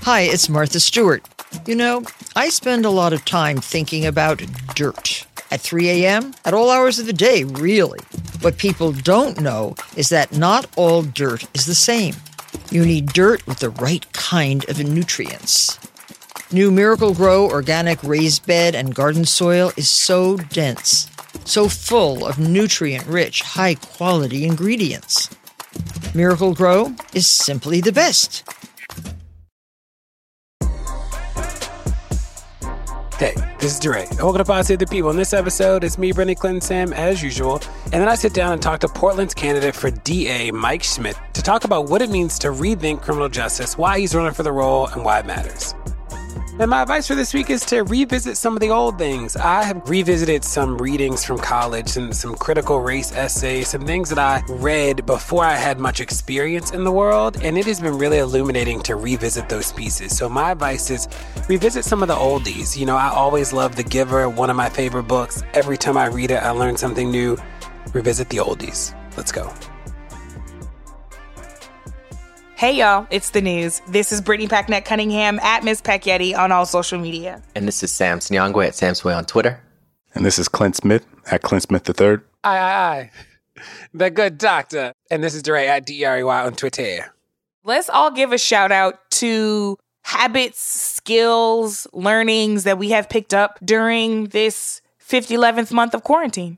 Hi, it's Martha Stewart. You know, I spend a lot of time thinking about dirt. At 3 a.m., at all hours of the day, really. What people don't know is that not all dirt is the same. You need dirt with the right kind of nutrients. New Miracle-Gro organic raised bed and garden soil is so dense, so full of nutrient-rich, high-quality ingredients. Miracle-Gro is simply the best. Hey, this is DeRay. Welcome to Pod Save the People. In this episode, it's me, Brittany Clinton Sam, as usual. And then I sit down and talk to Portland's candidate for DA, Mike Schmidt, to talk about what it means to rethink criminal justice, why he's running for the role, and why it matters. And my advice for this week is to revisit some of the old things. I have revisited some readings from college and some critical race essays, some things that I read before I had much experience in the world, and it has been really illuminating to revisit those pieces. So my advice is revisit some of the oldies. You know, I always loved The Giver, one of my favorite books. Every time I read it, I learn something new. Revisit the oldies. Let's go. Hey y'all, it's the news. This is Brittany Packnett Cunningham at Miss Packyetti on all social media. And this is Sam Nyangwe at Sam Sway on Twitter. And this is Clint Smith at Clint Smith III. Aye. The good doctor. And this is DeRay at DREY on Twitter. Let's all give a shout out to habits, skills, learnings that we have picked up during this 11th month of quarantine.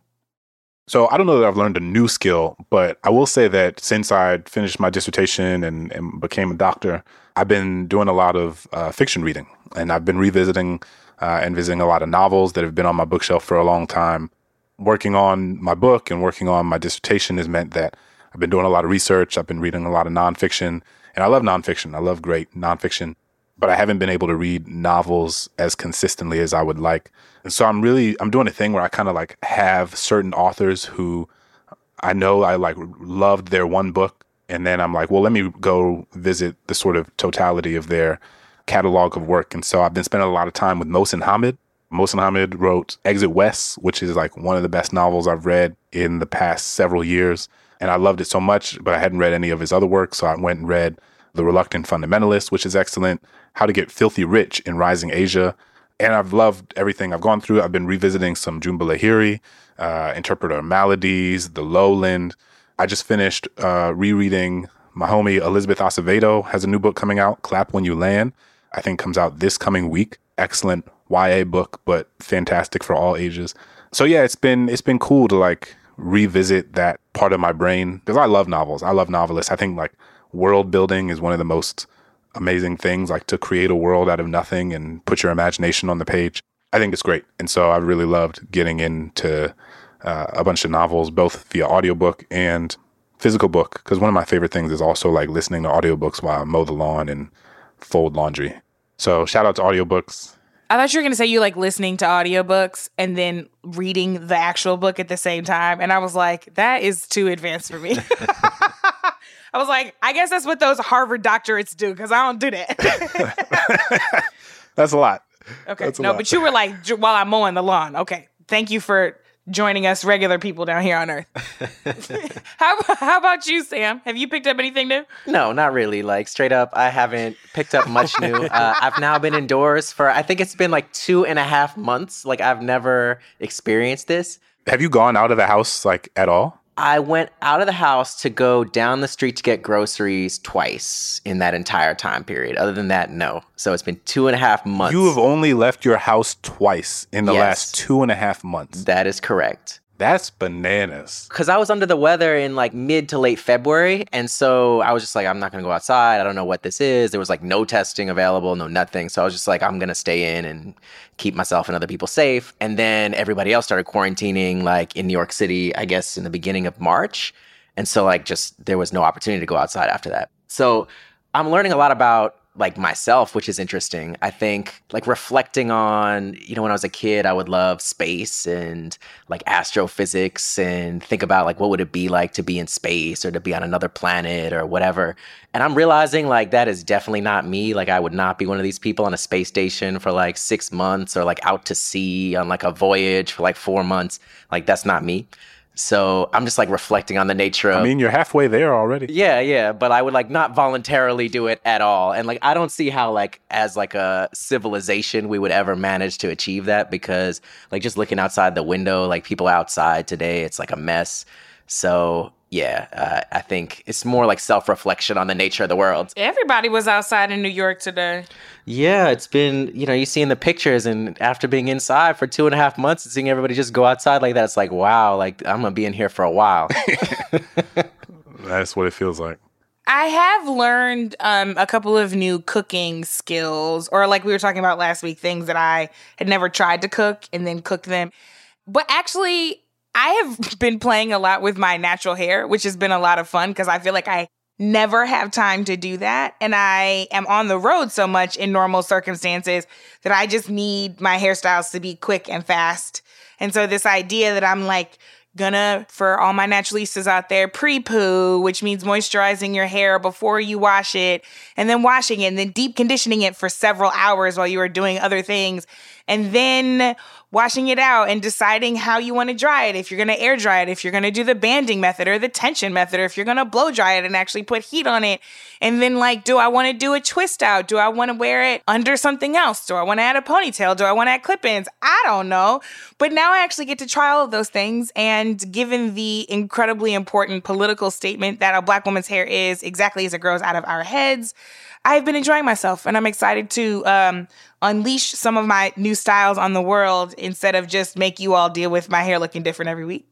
So I don't know that I've learned a new skill, but I will say that since I finished my dissertation and became a doctor, I've been doing a lot of fiction reading. And I've been revisiting and visiting a lot of novels that have been on my bookshelf for a long time. Working on my book and working on my dissertation has meant that I've been doing a lot of research. I've been reading a lot of nonfiction. And I love nonfiction. I love great nonfiction. But I haven't been able to read novels as consistently as I would like. And so I'm doing a thing where I kind of like have certain authors who I know I like loved their one book. And then I'm like, well, let me go visit the sort of totality of their catalog of work. And so I've been spending a lot of time with Mohsin Hamid. Mohsin Hamid wrote Exit West, which is like one of the best novels I've read in the past several years. And I loved it so much, but I hadn't read any of his other work. So I went and read The Reluctant Fundamentalist, which is excellent. How to Get Filthy Rich in Rising Asia. And I've loved everything I've gone through. I've been revisiting some Jhumpa Lahiri, Interpreter of Maladies, The Lowland. I just finished rereading my homie Elizabeth Acevedo has a new book coming out, Clap When You Land. I think comes out this coming week. Excellent YA book, but fantastic for all ages. So yeah, it's been cool to like revisit that part of my brain because I love novels. I love novelists. I think like world building is one of the most amazing things, like to create a world out of nothing and put your imagination on the page. I think it's great. And so I really loved getting into a bunch of novels, both via audiobook and physical book, because one of my favorite things is also like listening to audiobooks while I mow the lawn and fold laundry. So shout out to audiobooks. I thought you were going to say you like listening to audiobooks and then reading the actual book at the same time. And I was like, that is too advanced for me. I was like, I guess that's what those Harvard doctorates do, because I don't do that. That's a lot. Okay. No, but you were like, while I'm mowing the lawn. Okay. Thank you for joining us regular people down here on Earth. How about you, Sam? Have you picked up anything new? No, not really. Like, straight up, I haven't picked up much new. I've now been indoors for, I think it's been like 2.5 months. Like, I've never experienced this. Have you gone out of the house like at all? I went out of the house to go down the street to get groceries twice in that entire time period. Other than that, no. So it's been 2.5 months. You have only left your house twice in the last 2.5 months. That is correct. That's bananas. Because I was under the weather in like mid to late February. And so I was just like, I'm not going to go outside. I don't know what this is. There was like no testing available, no nothing. So I was just like, I'm going to stay in and keep myself and other people safe. And then everybody else started quarantining like in New York City, I guess in the beginning of March. And so like just there was no opportunity to go outside after that. So I'm learning a lot about like myself, which is interesting. I think like reflecting on, when I was a kid, I would love space and like astrophysics and think about like what would it be like to be in space or to be on another planet or whatever. And I'm realizing like that is definitely not me. Like I would not be one of these people on a space station for like 6 months or like out to sea on like a voyage for like 4 months. Like that's not me. So I'm just like reflecting on the nature of. I mean, you're halfway there already. Yeah, but I would like not voluntarily do it at all. And like I don't see how like as like a civilization we would ever manage to achieve that, because like just looking outside the window, like people outside today, it's like a mess. So yeah, I think it's more like self-reflection on the nature of the world. Everybody was outside in New York today. Yeah, it's been, you see in the pictures, and after being inside for 2.5 months and seeing everybody just go outside like that, it's like, wow, like I'm going to be in here for a while. That's what it feels like. I have learned a couple of new cooking skills, or like we were talking about last week, things that I had never tried to cook and then cooked them. But actually, I have been playing a lot with my natural hair, which has been a lot of fun because I feel like I never have time to do that. And I am on the road so much in normal circumstances that I just need my hairstyles to be quick and fast. And so this idea that I'm like gonna, for all my naturalistas out there, pre-poo, which means moisturizing your hair before you wash it, and then washing it, and then deep conditioning it for several hours while you are doing other things, and then washing it out and deciding how you want to dry it, if you're going to air dry it, if you're going to do the banding method or the tension method, or if you're going to blow dry it and actually put heat on it. And then like, do I want to do a twist out? Do I want to wear it under something else? Do I want to add a ponytail? Do I want to add clip-ins? I don't know. But now I actually get to try all of those things. And given the incredibly important political statement that a Black woman's hair is exactly as it grows out of our heads, I've been enjoying myself, and I'm excited to unleash some of my new styles on the world instead of just make you all deal with my hair looking different every week.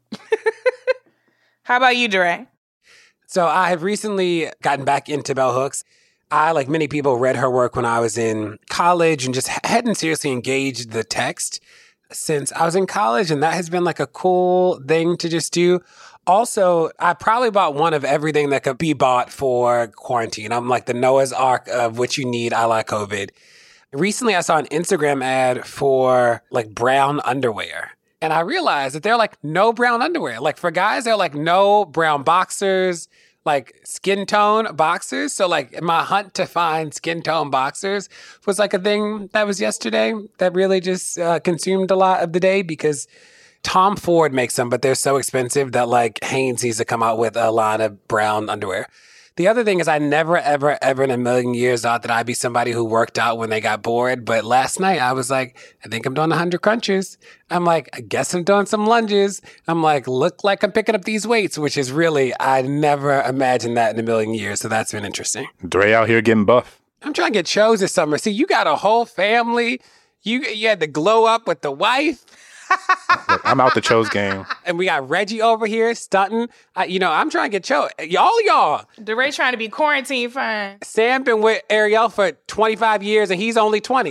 How about you, DeRay? So I have recently gotten back into Bell Hooks. I, like many people, read her work when I was in college and just hadn't seriously engaged the text since I was in college, and that has been like a cool thing to just do. Also, I probably bought one of everything that could be bought for quarantine. I'm like the Noah's Ark of what you need a la COVID. Recently, I saw an Instagram ad for like brown underwear. And I realized that there are like no brown underwear. Like for guys, there are like no brown boxers, like skin tone boxers. So like my hunt to find skin tone boxers was like a thing that was yesterday that really just consumed a lot of the day, because Tom Ford makes them, but they're so expensive that like Hanes needs to come out with a line of brown underwear. The other thing is I never, ever, ever in a million years thought that I'd be somebody who worked out when they got bored. But last night I was like, I think I'm doing 100 crunches. I'm like, I guess I'm doing some lunges. I'm like, look like I'm picking up these weights, which is really, I never imagined that in a million years. So that's been interesting. Dre out here getting buff. I'm trying to get shows this summer. See, you got a whole family. You had to glow up with the wife. Look, I'm out the Cho's game. And we got Reggie over here stunting. I'm trying to get Cho. Y'all. DeRay trying to be quarantine fine. Sam been with Ariel for 25 years and he's only 20.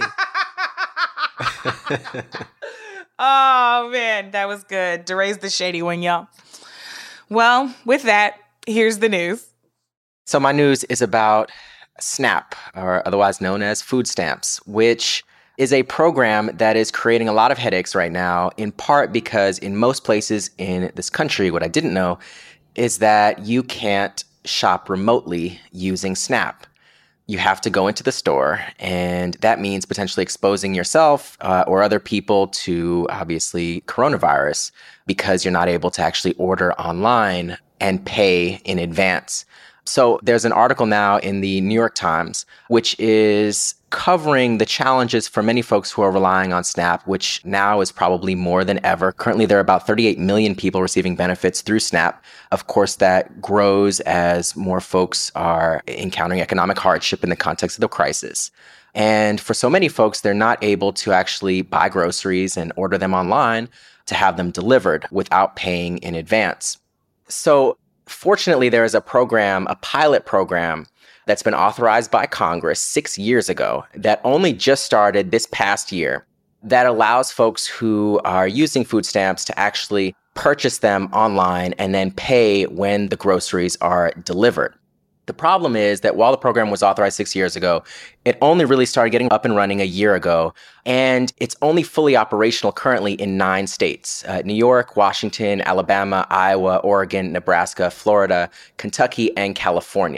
Oh, man, that was good. DeRay's the shady one, y'all. Well, with that, here's the news. So my news is about SNAP, or otherwise known as food stamps, which is a program that is creating a lot of headaches right now, in part because in most places in this country, what I didn't know is that you can't shop remotely using SNAP. You have to go into the store, and that means potentially exposing yourself or other people to, obviously, coronavirus, because you're not able to actually order online and pay in advance. So there's an article now in the New York Times, which is covering the challenges for many folks who are relying on SNAP, which now is probably more than ever. Currently, there are about 38 million people receiving benefits through SNAP. Of course, that grows as more folks are encountering economic hardship in the context of the crisis. And for so many folks, they're not able to actually buy groceries and order them online to have them delivered without paying in advance. So fortunately, there is a program, a pilot program, that's been authorized by Congress 6 years ago that only just started this past year, that allows folks who are using food stamps to actually purchase them online and then pay when the groceries are delivered. The problem is that while the program was authorized 6 years ago, it only really started getting up and running a year ago, and it's only fully operational currently in 9 states: New York, Washington, Alabama, Iowa, Oregon, Nebraska, Florida, Kentucky, and California.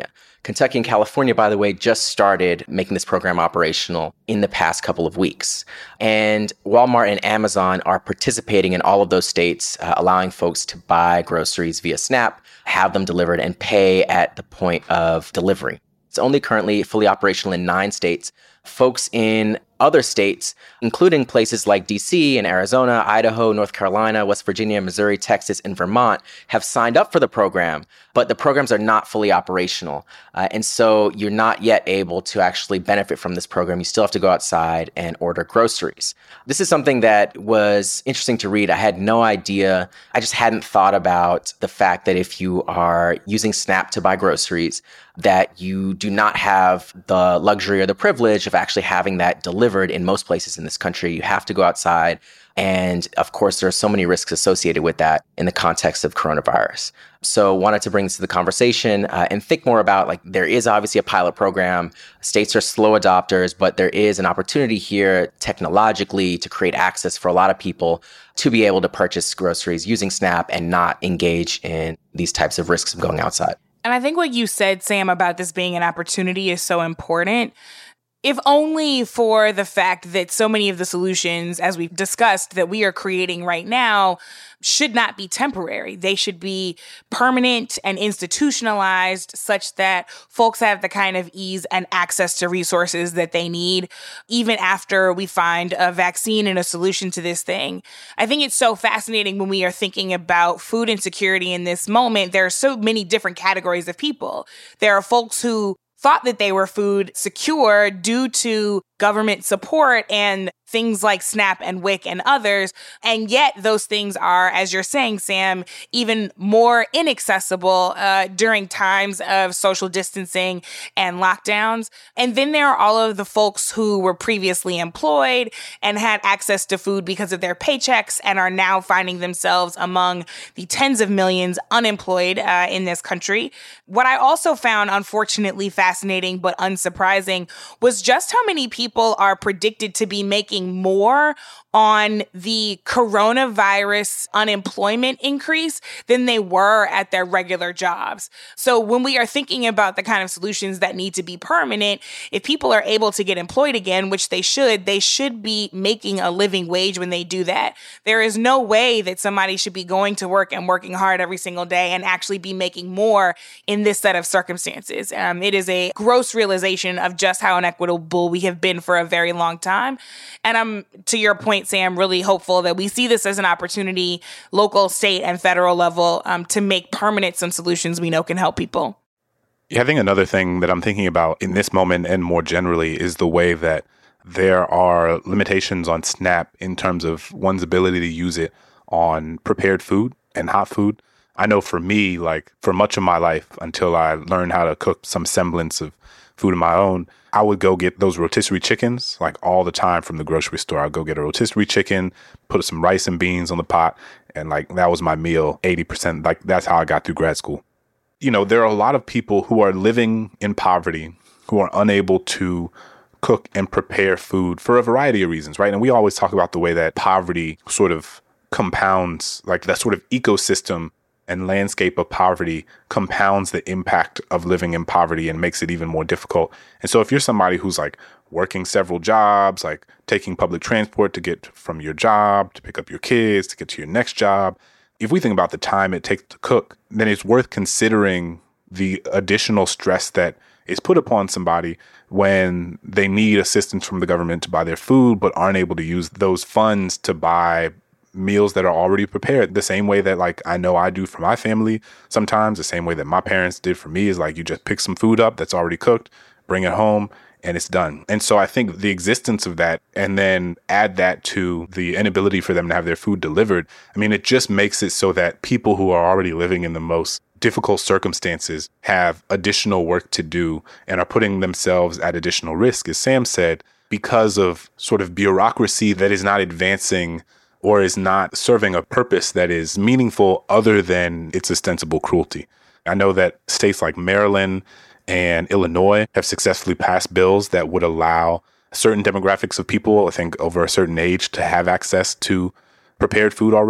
Kentucky and California, by the way, just started making this program operational in the past couple of weeks. And Walmart and Amazon are participating in all of those states, allowing folks to buy groceries via SNAP, have them delivered, and pay at the point of delivery. It's only currently fully operational in 9 states. Folks in other states, including places like DC and Arizona, Idaho, North Carolina, West Virginia, Missouri, Texas, and Vermont, have signed up for the program, but the programs are not fully operational. And so you're not yet able to actually benefit from this program. You still have to go outside and order groceries. This is something that was interesting to read. I had no idea. I just hadn't thought about the fact that if you are using SNAP to buy groceries, that you do not have the luxury or the privilege of actually having that delivered in most places in this country. You have to go outside. And of course, there are so many risks associated with that in the context of coronavirus. So wanted to bring this to the conversation and think more about, like, there is obviously a pilot program. States are slow adopters, but there is an opportunity here technologically to create access for a lot of people to be able to purchase groceries using SNAP and not engage in these types of risks of going outside. And I think what you said, Sam, about this being an opportunity is so important. If only for the fact that so many of the solutions, as we've discussed, that we are creating right now should not be temporary. They should be permanent and institutionalized such that folks have the kind of ease and access to resources that they need, even after we find a vaccine and a solution to this thing. I think it's so fascinating when we are thinking about food insecurity in this moment. There are so many different categories of people. There are folks who thought that they were food secure due to government support and things like SNAP and WIC and others. And yet those things are, as you're saying, Sam, even more inaccessible during times of social distancing and lockdowns. And then there are all of the folks who were previously employed and had access to food because of their paychecks and are now finding themselves among the tens of millions unemployed in this country. What I also found, unfortunately, fascinating but unsurprising was just how many people are predicted to be making more on the coronavirus unemployment increase than they were at their regular jobs. So when we are thinking about the kind of solutions that need to be permanent, if people are able to get employed again, which they should be making a living wage when they do that. There is no way that somebody should be going to work and working hard every single day and actually be making more in this set of circumstances. It is a gross realization of just how inequitable we have been for a very long time. And I'm, to your point, Sam, really hopeful that we see this as an opportunity, local, state, and federal level, to make permanent some solutions we know can help people. Yeah, I think another thing that I'm thinking about in this moment and more generally is the way that there are limitations on SNAP in terms of one's ability to use it on prepared food and hot food. I know for me, like for much of my life, until I learned how to cook some semblance of food of my own, I would go get those rotisserie chickens like all the time from the grocery store. I'd go get a rotisserie chicken, put some rice and beans on the pot, and like that was my meal, 80%. Like that's how I got through grad school. You know, there are a lot of people who are living in poverty, who are unable to cook and prepare food for a variety of reasons, right? And we always talk about the way that poverty sort of compounds, like that sort of ecosystem and landscape of poverty compounds the impact of living in poverty and makes it even more difficult. And so if you're somebody who's like working several jobs, like taking public transport to get from your job, to pick up your kids, to get to your next job, if we think about the time it takes to cook, then it's worth considering the additional stress that is put upon somebody when they need assistance from the government to buy their food, but aren't able to use those funds to buy meals that are already prepared, the same way that like I know I do for my family sometimes, the same way that my parents did for me, is like you just pick some food up that's already cooked, bring it home, and it's done. And so I think the existence of that, and then add that to the inability for them to have their food delivered, I mean, it just makes it so that people who are already living in the most difficult circumstances have additional work to do and are putting themselves at additional risk, as Sam said, because of sort of bureaucracy that is not advancing or is not serving a purpose that is meaningful other than its ostensible cruelty. I know that states like Maryland and Illinois have successfully passed bills that would allow certain demographics of people, I think over a certain age, to have access to prepared food already.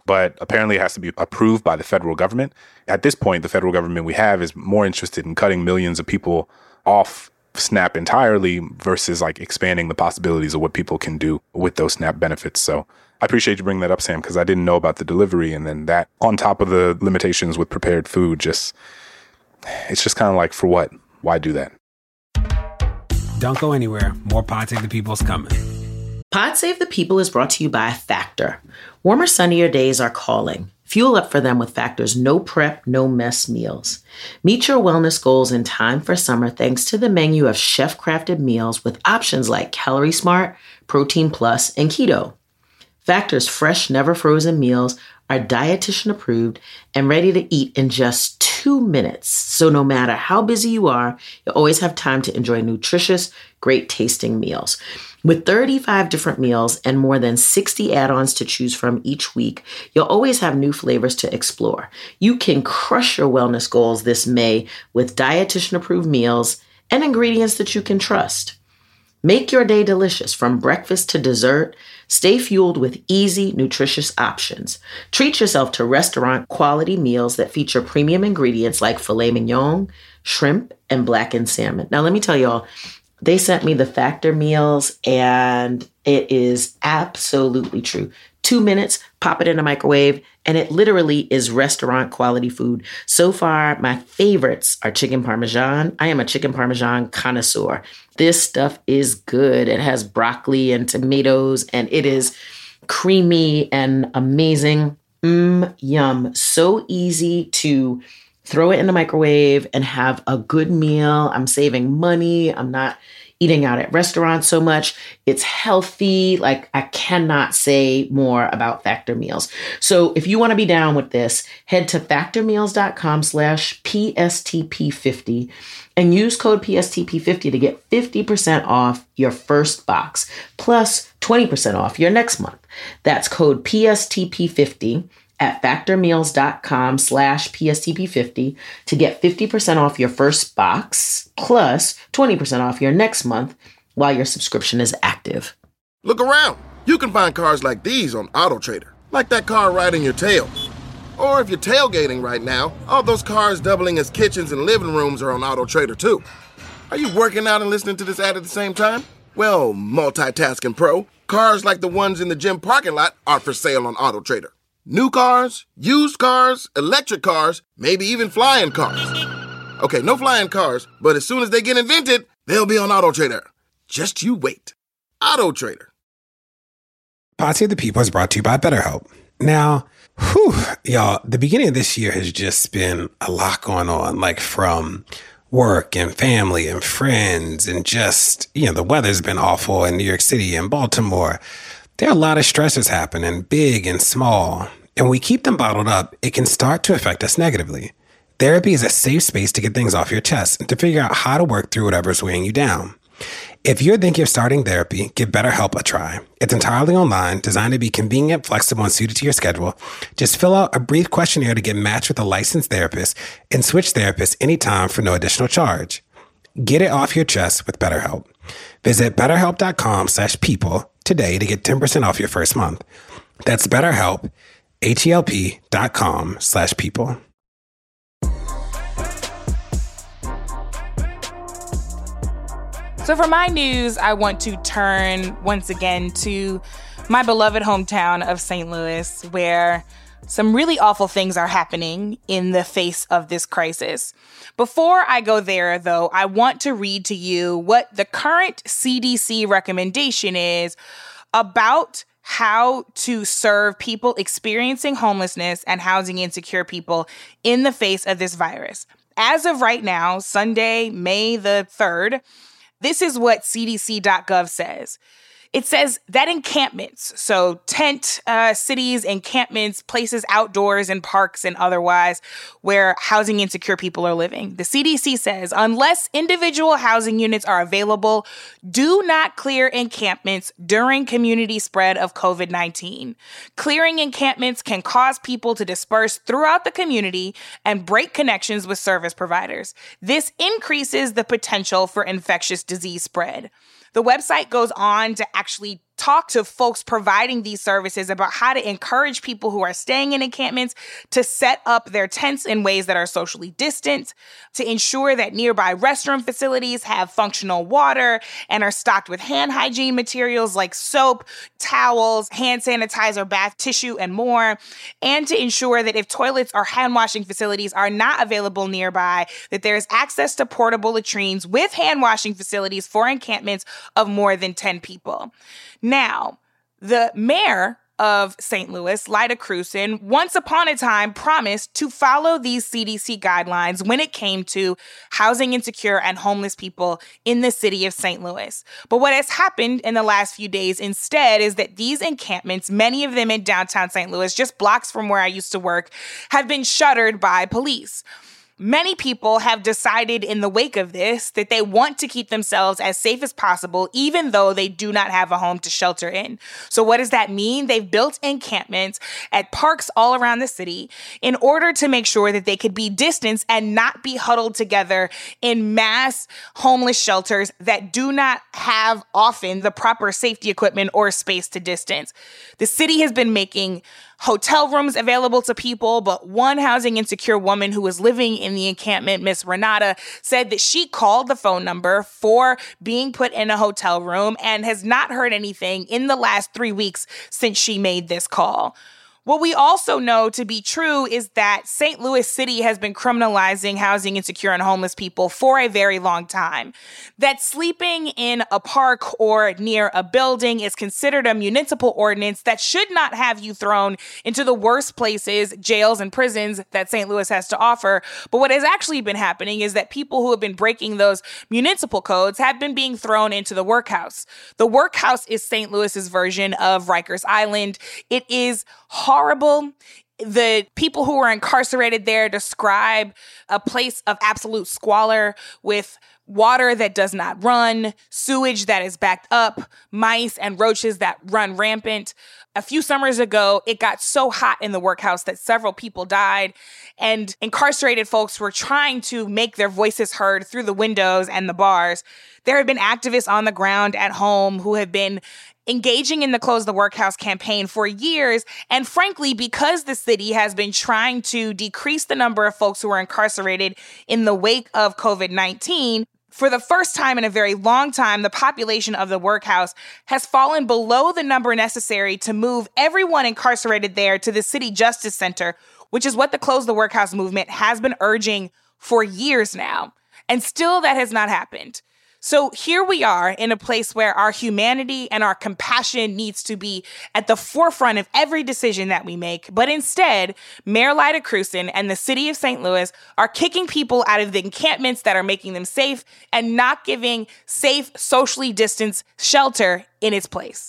but apparently it has to be approved by the federal government. At this point, the federal government we have is more interested in cutting millions of people off SNAP entirely versus like expanding the possibilities of what people can do with those SNAP benefits. So I appreciate you bringing that up, Sam, because I didn't know about the delivery. And then that on top of the limitations with prepared food, it's just kind of like, for what? Why do that? Don't go anywhere. More Pod Save the People's coming. Pod Save the People is brought to you by Factor. Warmer, sunnier days are calling. Fuel up for them with Factor's no prep, no mess meals. Meet your wellness goals in time for summer thanks to the menu of chef-crafted meals with options like Calorie Smart, Protein Plus, and Keto. Factor's fresh, never frozen meals are dietitian approved and ready to eat in just 2 minutes. So no matter how busy you are, you'll always have time to enjoy nutritious, great tasting meals. With 35 different meals and more than 60 add-ons to choose from each week, you'll always have new flavors to explore. You can crush your wellness goals this May with dietitian-approved meals and ingredients that you can trust. Make your day delicious from breakfast to dessert. Stay fueled with easy, nutritious options. Treat yourself to restaurant-quality meals that feature premium ingredients like filet mignon, shrimp, and blackened salmon. Now, let me tell y'all, they sent me the Factor meals, and it is absolutely true. 2 minutes, pop it in the microwave, and it literally is restaurant quality food. So far, my favorites are chicken parmesan. I am a chicken parmesan connoisseur. This stuff is good. It has broccoli and tomatoes, and it is creamy and amazing. Yum. So easy to throw it in the microwave and have a good meal. I'm saving money. I'm not eating out at restaurants so much. It's healthy. Like, I cannot say more about Factor meals. So if you want to be down with this, head to factormeals.com/PSTP50 and use code PSTP50 to get 50% off your first box, plus 20% off your next month. That's code PSTP50 at factormeals.com/PSTP50 to get 50% off your first box, plus 20% off your next month while your subscription is active. Look around. You can find cars like these on AutoTrader, like that car riding your tail. Or if you're tailgating right now, all those cars doubling as kitchens and living rooms are on AutoTrader too. Are you working out and listening to this ad at the same time? Well, multitasking pro, cars like the ones in the gym parking lot are for sale on AutoTrader. New cars, used cars, electric cars, maybe even flying cars. Okay, no flying cars, but as soon as they get invented, they'll be on AutoTrader. Just you wait. AutoTrader. Pod Save the People is brought to you by BetterHelp. Now, y'all, the beginning of this year has just been a lot going on, like from work and family and friends and just, the weather's been awful in New York City and Baltimore. There are a lot of stressors happening, big and small, and when we keep them bottled up, it can start to affect us negatively. Therapy is a safe space to get things off your chest and to figure out how to work through whatever's weighing you down. If you're thinking of starting therapy, give BetterHelp a try. It's entirely online, designed to be convenient, flexible, and suited to your schedule. Just fill out a brief questionnaire to get matched with a licensed therapist and switch therapists anytime for no additional charge. Get it off your chest with BetterHelp. Visit BetterHelp.com/people today to get 10% off your first month. That's BetterHelp, HELP.com/people. So for my news, I want to turn once again to my beloved hometown of St. Louis, where some really awful things are happening in the face of this crisis. Before I go there, though, I want to read to you what the current CDC recommendation is about how to serve people experiencing homelessness and housing insecure people in the face of this virus. As of right now, Sunday, May the 3rd, this is what CDC.gov says. It says that encampments, so tent cities, encampments, places outdoors in parks and otherwise where housing insecure people are living. The CDC says unless individual housing units are available, do not clear encampments during community spread of COVID-19. Clearing encampments can cause people to disperse throughout the community and break connections with service providers. This increases the potential for infectious disease spread. The website goes on to actually talked to folks providing these services about how to encourage people who are staying in encampments to set up their tents in ways that are socially distant, to ensure that nearby restroom facilities have functional water and are stocked with hand hygiene materials like soap, towels, hand sanitizer, bath tissue, and more, and to ensure that if toilets or hand washing facilities are not available nearby, that there is access to portable latrines with hand washing facilities for encampments of more than 10 people. Now, the mayor of St. Louis, Lyda Krewson, once upon a time promised to follow these CDC guidelines when it came to housing insecure and homeless people in the city of St. Louis. But what has happened in the last few days instead is that these encampments, many of them in downtown St. Louis, just blocks from where I used to work, have been shuttered by police. Many people have decided in the wake of this that they want to keep themselves as safe as possible, even though they do not have a home to shelter in. So what does that mean? They've built encampments at parks all around the city in order to make sure that they could be distanced and not be huddled together in mass homeless shelters that do not have often the proper safety equipment or space to distance. The city has been making hotel rooms available to people, but one housing insecure woman who was living in the encampment, Miss Renata, said that she called the phone number for being put in a hotel room and has not heard anything in the last 3 weeks since she made this call. What we also know to be true is that St. Louis City has been criminalizing housing insecure and homeless people for a very long time. That sleeping in a park or near a building is considered a municipal ordinance that should not have you thrown into the worst places, jails and prisons that St. Louis has to offer. But what has actually been happening is that people who have been breaking those municipal codes have been being thrown into the workhouse. The workhouse is St. Louis's version of Rikers Island. It is horrible. The people who are incarcerated there describe a place of absolute squalor with water that does not run, sewage that is backed up, mice and roaches that run rampant. A few summers ago, it got so hot in the workhouse that several people died, and incarcerated folks were trying to make their voices heard through the windows and the bars. There have been activists on the ground at home who have been engaging in the Close the Workhouse campaign for years. And frankly, because the city has been trying to decrease the number of folks who are incarcerated in the wake of COVID-19, for the first time in a very long time, the population of the workhouse has fallen below the number necessary to move everyone incarcerated there to the City Justice Center, which is what the Close the Workhouse movement has been urging for years now. And still that has not happened. So here we are in a place where our humanity and our compassion needs to be at the forefront of every decision that we make. But instead, Mayor Lyda Krewson and the city of St. Louis are kicking people out of the encampments that are making them safe and not giving safe, socially distanced shelter in its place.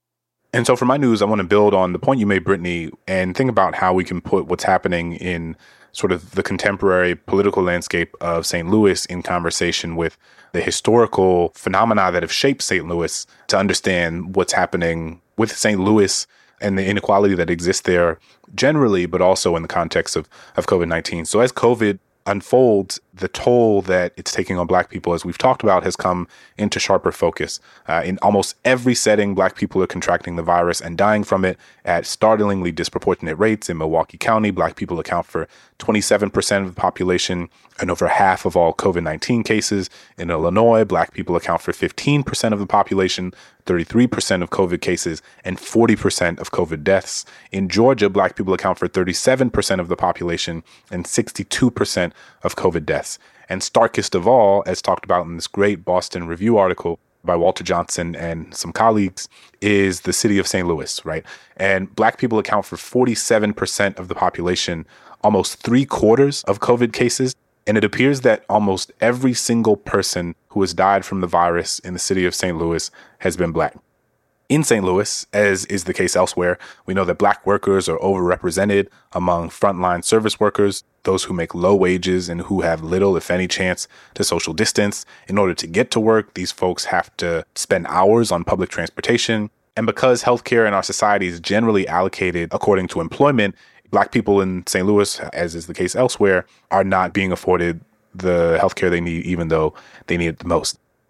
And so for my news, I want to build on the point you made, Brittany, and think about how we can put what's happening in sort of the contemporary political landscape of St. Louis in conversation with the historical phenomena that have shaped St. Louis to understand what's happening with St. Louis and the inequality that exists there generally, but also in the context of COVID-19. So as COVID unfolds, the toll that it's taking on Black people, as we've talked about, has come into sharper focus. In almost every setting, Black people are contracting the virus and dying from it at startlingly disproportionate rates. In Milwaukee County, Black people account for 27% of the population and over half of all COVID-19 cases. In Illinois, Black people account for 15% of the population, 33% of COVID cases, and 40% of COVID deaths. In Georgia, Black people account for 37% of the population and 62% of COVID deaths. And starkest of all, as talked about in this great Boston Review article by Walter Johnson and some colleagues, is the city of St. Louis, right? And Black people account for 47% of the population, almost 3/4 of COVID cases. And it appears that almost every single person who has died from the virus in the city of St. Louis has been Black. In St. Louis, as is the case elsewhere, we know that Black workers are overrepresented among frontline service workers, those who make low wages and who have little, if any, chance to social distance. In order to get to work, these folks have to spend hours on public transportation. And because healthcare in our society is generally allocated according to employment, Black people in St. Louis, as is the case elsewhere, are not being afforded the healthcare they need, even though they need it the most.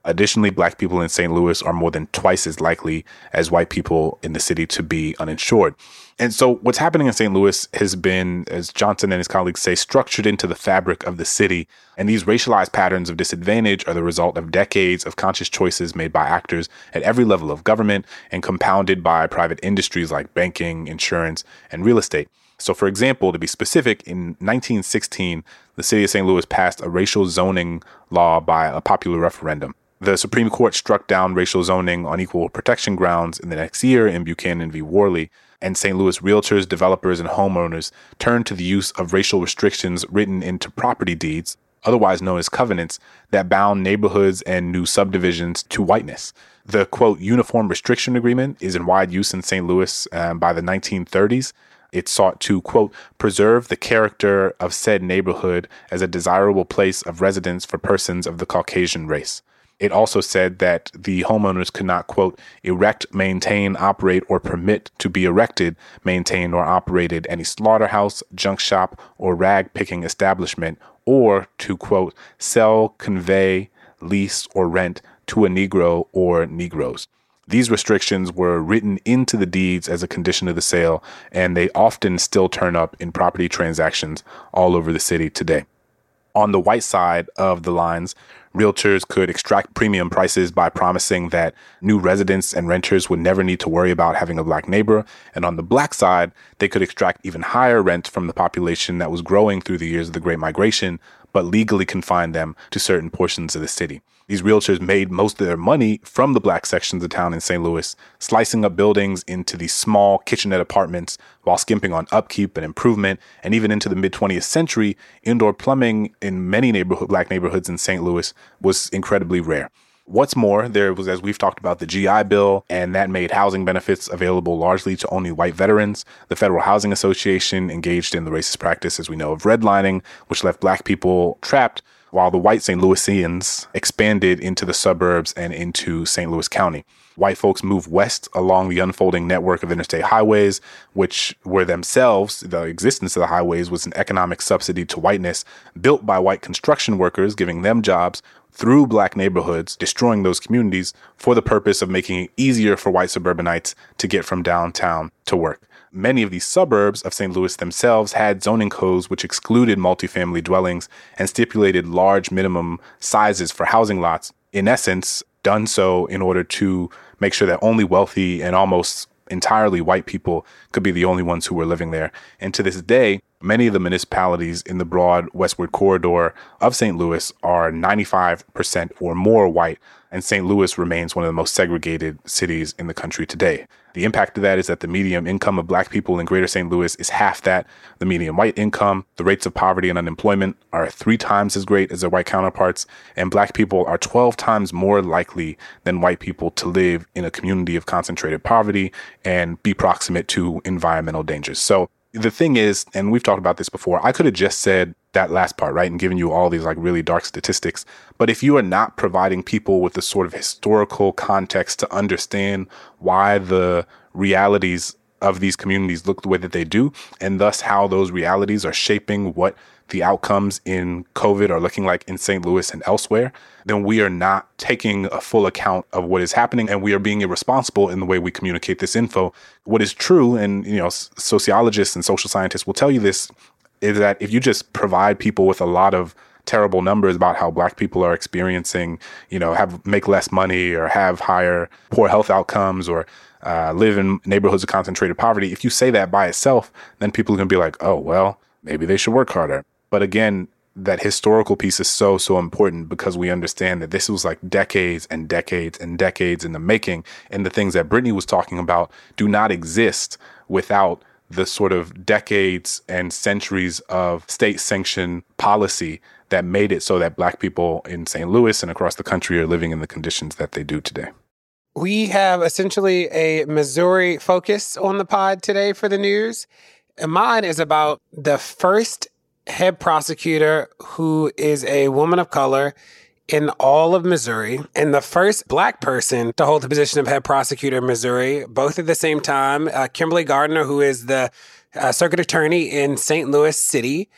Additionally, Black people in St. Louis are more than twice as likely as white people in the city to be uninsured. And so what's happening in St. Louis has been, as Johnson and his colleagues say, structured into the fabric of the city. And these racialized patterns of disadvantage are the result of decades of conscious choices made by actors at every level of government and compounded by private industries like banking, insurance, and real estate. So, for example, to be specific, in 1916, the city of St. Louis passed a racial zoning law by a popular referendum. The Supreme Court struck down racial zoning on equal protection grounds in the next year in Buchanan v. Worley, and St. Louis realtors, developers, and homeowners turned to the use of racial restrictions written into property deeds, otherwise known as covenants, that bound neighborhoods and new subdivisions to whiteness. The, quote, Uniform Restriction Agreement is in wide use in St. Louis by the 1930s. It sought to, quote, preserve the character of said neighborhood as a desirable place of residence for persons of the Caucasian race. It also said that the homeowners could not, quote, erect, maintain, operate, or permit to be erected, maintained, or operated any slaughterhouse, junk shop, or rag picking establishment, or to, quote, sell, convey, lease, or rent to a Negro or Negroes. These restrictions were written into the deeds as a condition of the sale, and they often still turn up in property transactions all over the city today. On the white side of the lines, realtors could extract premium prices by promising that new residents and renters would never need to worry about having a Black neighbor. And on the Black side, they could extract even higher rent from the population that was growing through the years of the Great Migration, but legally confine them to certain portions of the city. These realtors made most of their money from the Black sections of town in St. Louis, slicing up buildings into these small kitchenette apartments while skimping on upkeep and improvement. And even into the mid-20th century, indoor plumbing in many Black neighborhoods in St. Louis was incredibly rare. What's more, there was, as we've talked about, the GI Bill, and that made housing benefits available largely to only white veterans. The Federal Housing Association engaged in the racist practice, as we know, of redlining, which left Black people trapped, while the white St. Louisians expanded into the suburbs and into St. Louis County. White folks moved west along the unfolding network of interstate highways, which were themselves, the existence of the highways was an economic subsidy to whiteness built by white construction workers, giving them jobs through Black neighborhoods, destroying those communities for the purpose of making it easier for white suburbanites to get from downtown to work. Many of these suburbs of St. Louis themselves had zoning codes which excluded multifamily dwellings and stipulated large minimum sizes for housing lots, in essence, done so in order to make sure that only wealthy and almost entirely white people could be the only ones who were living there. And to this day, many of the municipalities in the broad westward corridor of St. Louis are 95% or more white, and St. Louis remains one of the most segregated cities in the country today. The impact of that is that the median income of Black people in greater St. Louis is half that the median white income. The rates of poverty and unemployment are 3 times as great as their white counterparts, and Black people are 12 times more likely than white people to live in a community of concentrated poverty and be proximate to environmental dangers. So the thing is, and we've talked about this before, I could have just said that last part, right, and given you all these like really dark statistics. But if you are not providing people with the sort of historical context to understand why the realities of these communities look the way that they do, and thus how those realities are shaping what the outcomes in COVID are looking like in St. Louis and elsewhere, then we are not taking a full account of what is happening, and we are being irresponsible in the way we communicate this info. What is true, and sociologists and social scientists will tell you this, is that if you just provide people with a lot of terrible numbers about how Black people are experiencing, make less money or have poor health outcomes or live in neighborhoods of concentrated poverty, if you say that by itself, then people are going to be like, oh, well, maybe they should work harder. But again, that historical piece is so important because we understand that this was like decades and decades and decades in the making. And the things that Brittany was talking about do not exist without the sort of decades and centuries of state-sanctioned policy that made it so that Black people in St. Louis and across the country are living in the conditions that they do today. We have essentially a Missouri focus on the pod today for the news. And mine is about the first head prosecutor who is a woman of color in all of Missouri, and the first Black person to hold the position of head prosecutor in Missouri, both at the same time. Kimberly Gardner, who is the circuit attorney in St. Louis City.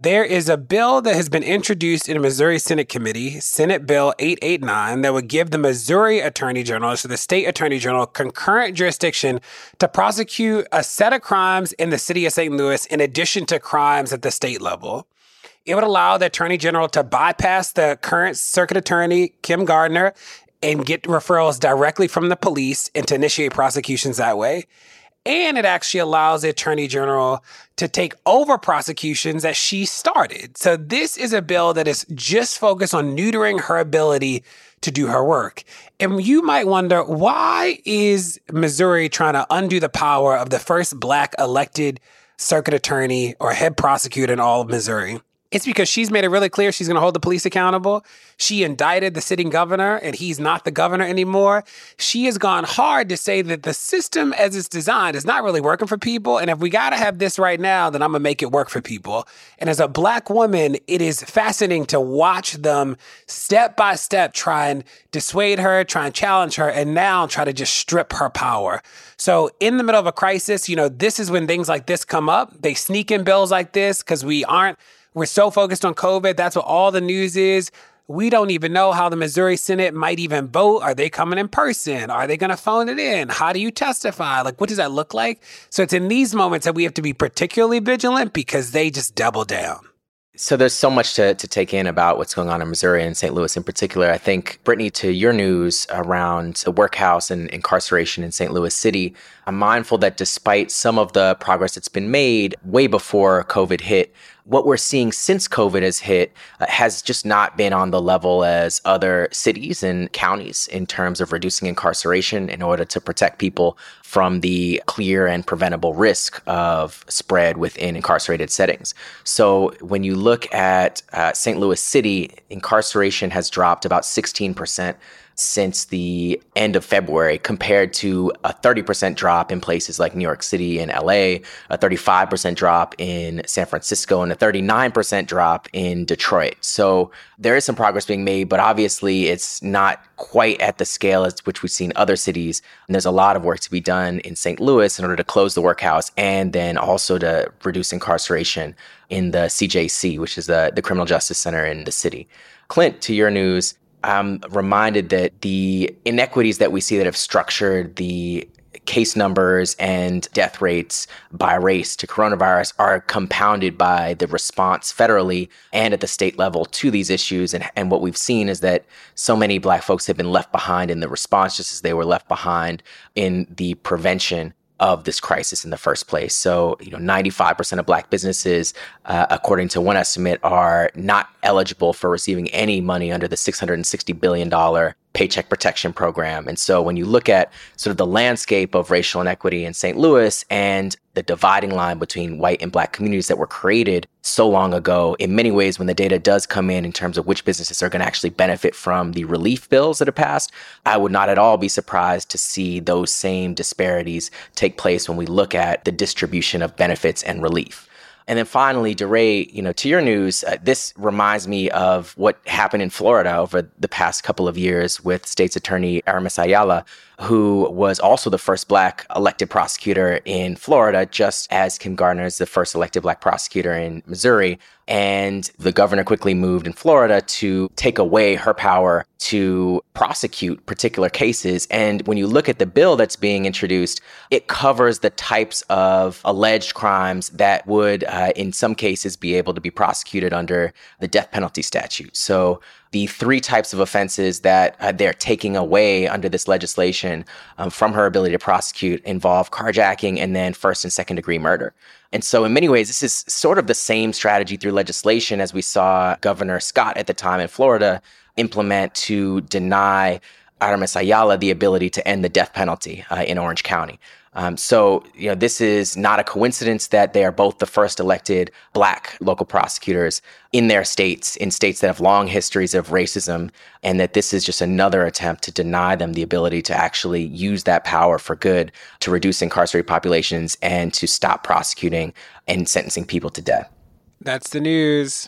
There is a bill that has been introduced in a Missouri Senate committee, Senate Bill 889, that would give the Missouri Attorney General, so the state Attorney General, concurrent jurisdiction to prosecute a set of crimes in the city of St. Louis in addition to crimes at the state level. It would allow the Attorney General to bypass the current Circuit Attorney, Kim Gardner, and get referrals directly from the police and to initiate prosecutions that way. And it actually allows the Attorney General to take over prosecutions that she started. So this is a bill that is just focused on neutering her ability to do her work. And you might wonder, why is Missouri trying to undo the power of the first Black elected circuit attorney or head prosecutor in all of Missouri? It's because she's made it really clear she's going to hold the police accountable. She indicted the sitting governor, and he's not the governor anymore. She has gone hard to say that the system as it's designed is not really working for people. And if we got to have this right now, then I'm going to make it work for people. And as a Black woman, it is fascinating to watch them step by step try and dissuade her, try and challenge her, and now try to just strip her power. So in the middle of a crisis, this is when things like this come up. They sneak in bills like this because we're so focused on COVID. That's what all the news is. We don't even know how the Missouri Senate might even vote. Are they coming in person? Are they going to phone it in? How do you testify? What does that look like? So it's in these moments that we have to be particularly vigilant because they just double down. So there's so much to take in about what's going on in Missouri and St. Louis in particular. I think, Brittany, to your news around the workhouse and incarceration in St. Louis City, I'm mindful that despite some of the progress that's been made way before COVID hit, what we're seeing since COVID has hit has just not been on the level as other cities and counties in terms of reducing incarceration in order to protect people from the clear and preventable risk of spread within incarcerated settings. So when you look at St. Louis City, incarceration has dropped about 16% since the end of February, compared to a 30% drop in places like New York City and LA, a 35% drop in San Francisco, and a 39% drop in Detroit. So there is some progress being made, but obviously it's not quite at the scale at which we've seen other cities. And there's a lot of work to be done in St. Louis in order to close the workhouse and then also to reduce incarceration in the CJC, which is the Criminal Justice Center in the city. Clint, to your news, I'm reminded that the inequities that we see that have structured the case numbers and death rates by race to coronavirus are compounded by the response federally and at the state level to these issues. And what we've seen is that so many Black folks have been left behind in the response, just as they were left behind in the prevention of this crisis in the first place. So, 95% of Black businesses, according to one estimate, are not eligible for receiving any money under the $660 billion Paycheck Protection Program. And so when you look at sort of the landscape of racial inequity in St. Louis and the dividing line between white and Black communities that were created so long ago, in many ways, when the data does come in terms of which businesses are going to actually benefit from the relief bills that are passed, I would not at all be surprised to see those same disparities take place when we look at the distribution of benefits and relief. And then finally, DeRay, to your news, this reminds me of what happened in Florida over the past couple of years with State's Attorney Aramis Ayala, who was also the first Black elected prosecutor in Florida, just as Kim Gardner is the first elected Black prosecutor in Missouri. And the governor quickly moved in Florida to take away her power to prosecute particular cases. And when you look at the bill that's being introduced, it covers the types of alleged crimes that would, in some cases, be able to be prosecuted under the death penalty statute. So the three types of offenses that they're taking away under this legislation from her ability to prosecute involve carjacking and then first and second degree murder. And so in many ways, this is sort of the same strategy through legislation as we saw Governor Scott at the time in Florida implement to deny Aramis Ayala the ability to end the death penalty in Orange County. So this is not a coincidence that they are both the first elected Black local prosecutors in their states, in states that have long histories of racism, and that this is just another attempt to deny them the ability to actually use that power for good to reduce incarcerated populations and to stop prosecuting and sentencing people to death. That's the news.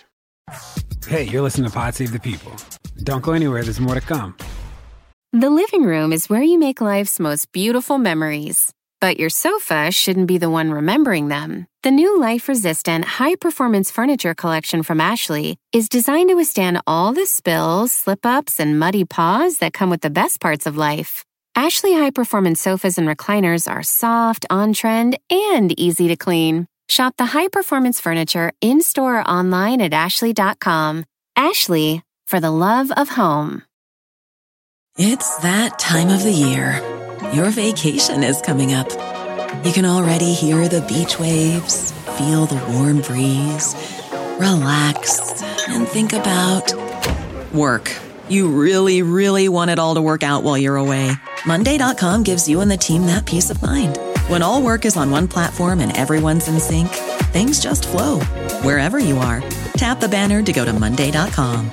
Hey, you're listening to Pod Save the People. Don't go anywhere. There's more to come. The living room is where you make life's most beautiful memories. But your sofa shouldn't be the one remembering them. The new life-resistant, high-performance furniture collection from Ashley is designed to withstand all the spills, slip-ups, and muddy paws that come with the best parts of life. Ashley high-performance sofas and recliners are soft, on-trend, and easy to clean. Shop the high-performance furniture in-store or online at ashley.com. Ashley, for the love of home. It's that time of the year. Your vacation is coming up. You can already hear the beach waves, feel the warm breeze, relax, and think about work. You really, really want it all to work out while you're away. Monday.com gives you and the team that peace of mind. When all work is on one platform and everyone's in sync, things just flow. Wherever you are, tap the banner to go to Monday.com.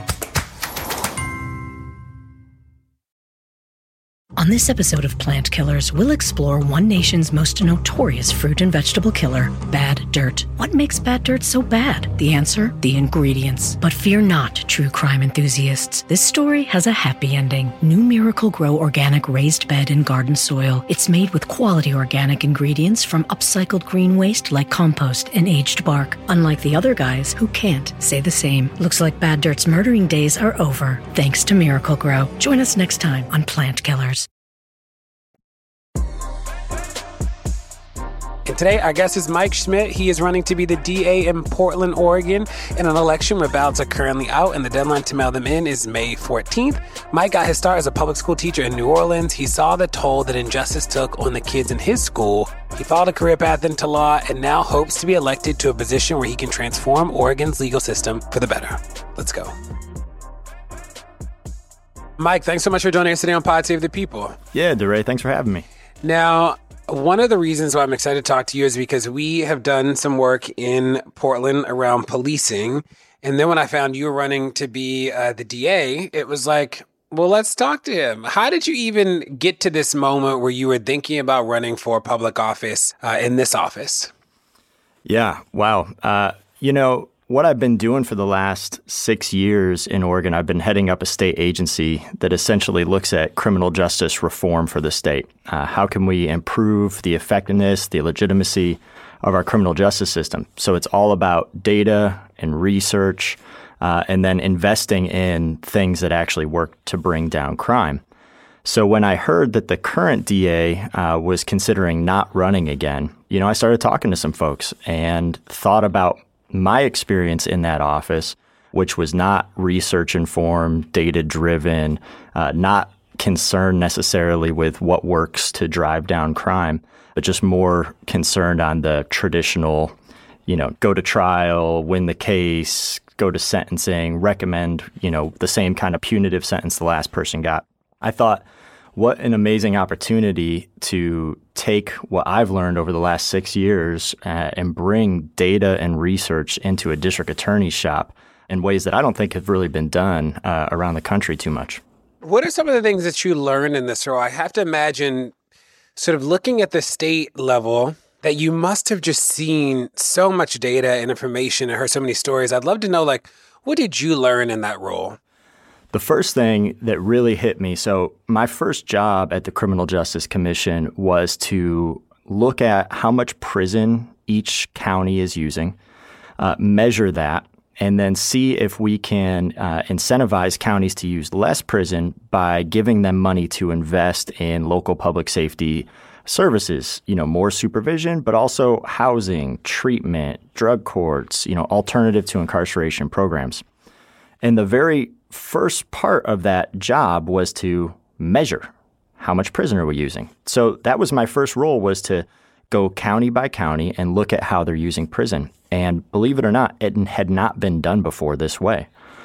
On this episode of Plant Killers, we'll explore one nation's most notorious fruit and vegetable killer, bad dirt. What makes bad dirt so bad? The answer? The ingredients. But fear not, true crime enthusiasts. This story has a happy ending. New Miracle-Gro organic raised bed and garden soil. It's made with quality organic ingredients from upcycled green waste like compost and aged bark. Unlike the other guys who can't say the same. Looks like bad dirt's murdering days are over, thanks to Miracle-Gro. Join us next time on Plant Killers. And today, our guest is Mike Schmidt. He is running to be the DA in Portland, Oregon, in an election where ballots are currently out and the deadline to mail them in is May 14th. Mike got his start as a public school teacher in New Orleans. He saw the toll that injustice took on the kids in his school. He followed a career path into law and now hopes to be elected to a position where he can transform Oregon's legal system for the better. Let's go. Mike, thanks so much for joining us today on Pod Save the People. Yeah, DeRay, thanks for having me. Now, one of the reasons why I'm excited to talk to you is because we have done some work in Portland around policing. And then when I found you were running to be the DA, it was like, well, let's talk to him. How did you even get to this moment where you were thinking about running for public office in this office? Yeah, wow. What I've been doing for the last 6 years in Oregon, I've been heading up a state agency that essentially looks at criminal justice reform for the state. How can we improve the effectiveness, the legitimacy of our criminal justice system? So it's all about data and research, and then investing in things that actually work to bring down crime. So when I heard that the current DA was considering not running again, I started talking to some folks and thought about my experience in that office, which was not research-informed, data-driven, not concerned necessarily with what works to drive down crime, but just more concerned on the traditional, go to trial, win the case, go to sentencing, recommend, the same kind of punitive sentence the last person got. I thought, what an amazing opportunity to take what I've learned over the last 6 years and bring data and research into a district attorney's shop in ways that I don't think have really been done around the country too much. What are some of the things that you learned in this role? I have to imagine sort of looking at the state level that you must have just seen so much data and information and heard so many stories. I'd love to know, what did you learn in that role? The first thing that really hit me, so my first job at the Criminal Justice Commission was to look at how much prison each county is using, measure that, and then see if we can incentivize counties to use less prison by giving them money to invest in local public safety services, more supervision, but also housing, treatment, drug courts, alternative to incarceration programs. And the very first part of that job was to measure how much prison are we using. So that was my first role, was to go county by county and look at how they're using prison. And believe it or not, it had not been done before this way.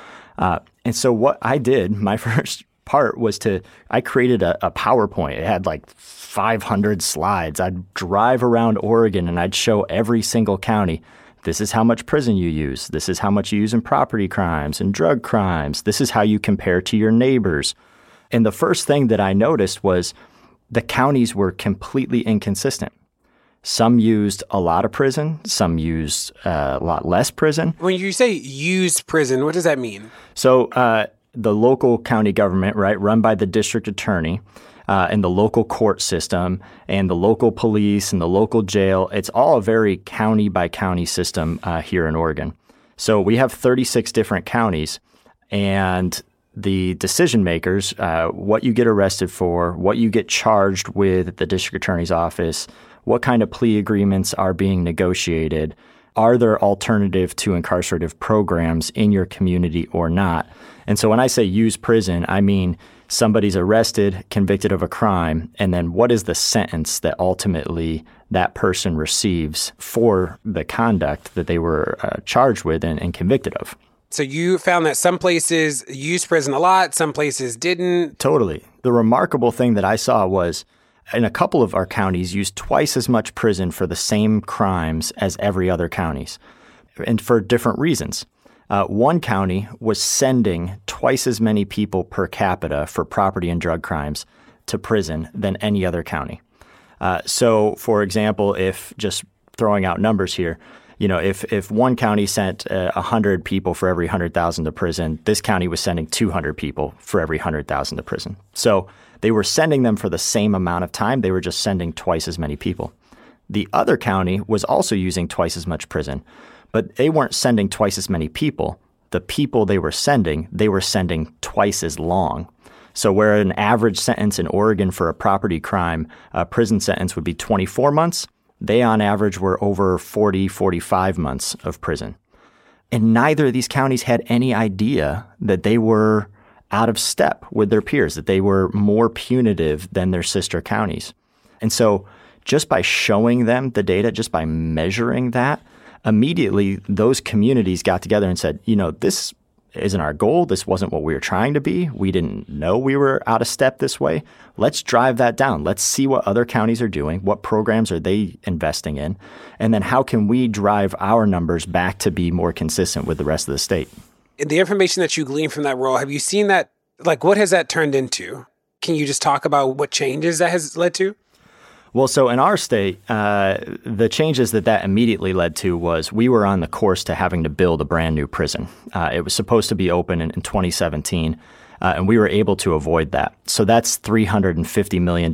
And so what I did, my first part was I created a PowerPoint. It had 500 slides. I'd drive around Oregon and I'd show every single county, this is how much prison you use. This is how much you use in property crimes and drug crimes. This is how you compare to your neighbors. And the first thing that I noticed was the counties were completely inconsistent. Some used a lot of prison. Some used a lot less prison. When you say use prison, what does that mean? So the local county government, right, run by the district attorney, and the local court system and the local police and the local jail. It's all a very county by county system here in Oregon. So we have 36 different counties, and the decision makers, what you get arrested for, what you get charged with at the district attorney's office, what kind of plea agreements are being negotiated, are there alternative to incarcerative programs in your community or not? And so when I say use prison, I mean somebody's arrested, convicted of a crime, and then what is the sentence that ultimately that person receives for the conduct that they were charged with and convicted of. So you found that some places used prison a lot, some places didn't. Totally. The remarkable thing that I saw was in a couple of our counties used twice as much prison for the same crimes as every other counties, and for different reasons. One county was sending twice as many people per capita for property and drug crimes to prison than any other county. So, for example, if just throwing out numbers here, if one county sent 100 people for every 100,000 to prison, this county was sending 200 people for every 100,000 to prison. So they were sending them for the same amount of time. They were just sending twice as many people. The other county was also using twice as much prison, but they weren't sending twice as many people. The people they were sending twice as long. So where an average sentence in Oregon for a property crime, a prison sentence would be 24 months, they on average were over 40, 45 months of prison. And neither of these counties had any idea that they were out of step with their peers, that they were more punitive than their sister counties. And so just by showing them the data, just by measuring that, immediately those communities got together and said, this isn't our goal. This wasn't what we were trying to be. We didn't know we were out of step this way. Let's drive that down. Let's see what other counties are doing. What programs are they investing in? And then how can we drive our numbers back to be more consistent with the rest of the state? The information that you gleaned from that role, have you seen that? What has that turned into? Can you just talk about what changes that has led to? Well, so in our state, the changes that immediately led to was we were on the course to having to build a brand new prison. It was supposed to be open in 2017, and we were able to avoid that. So that's $350 million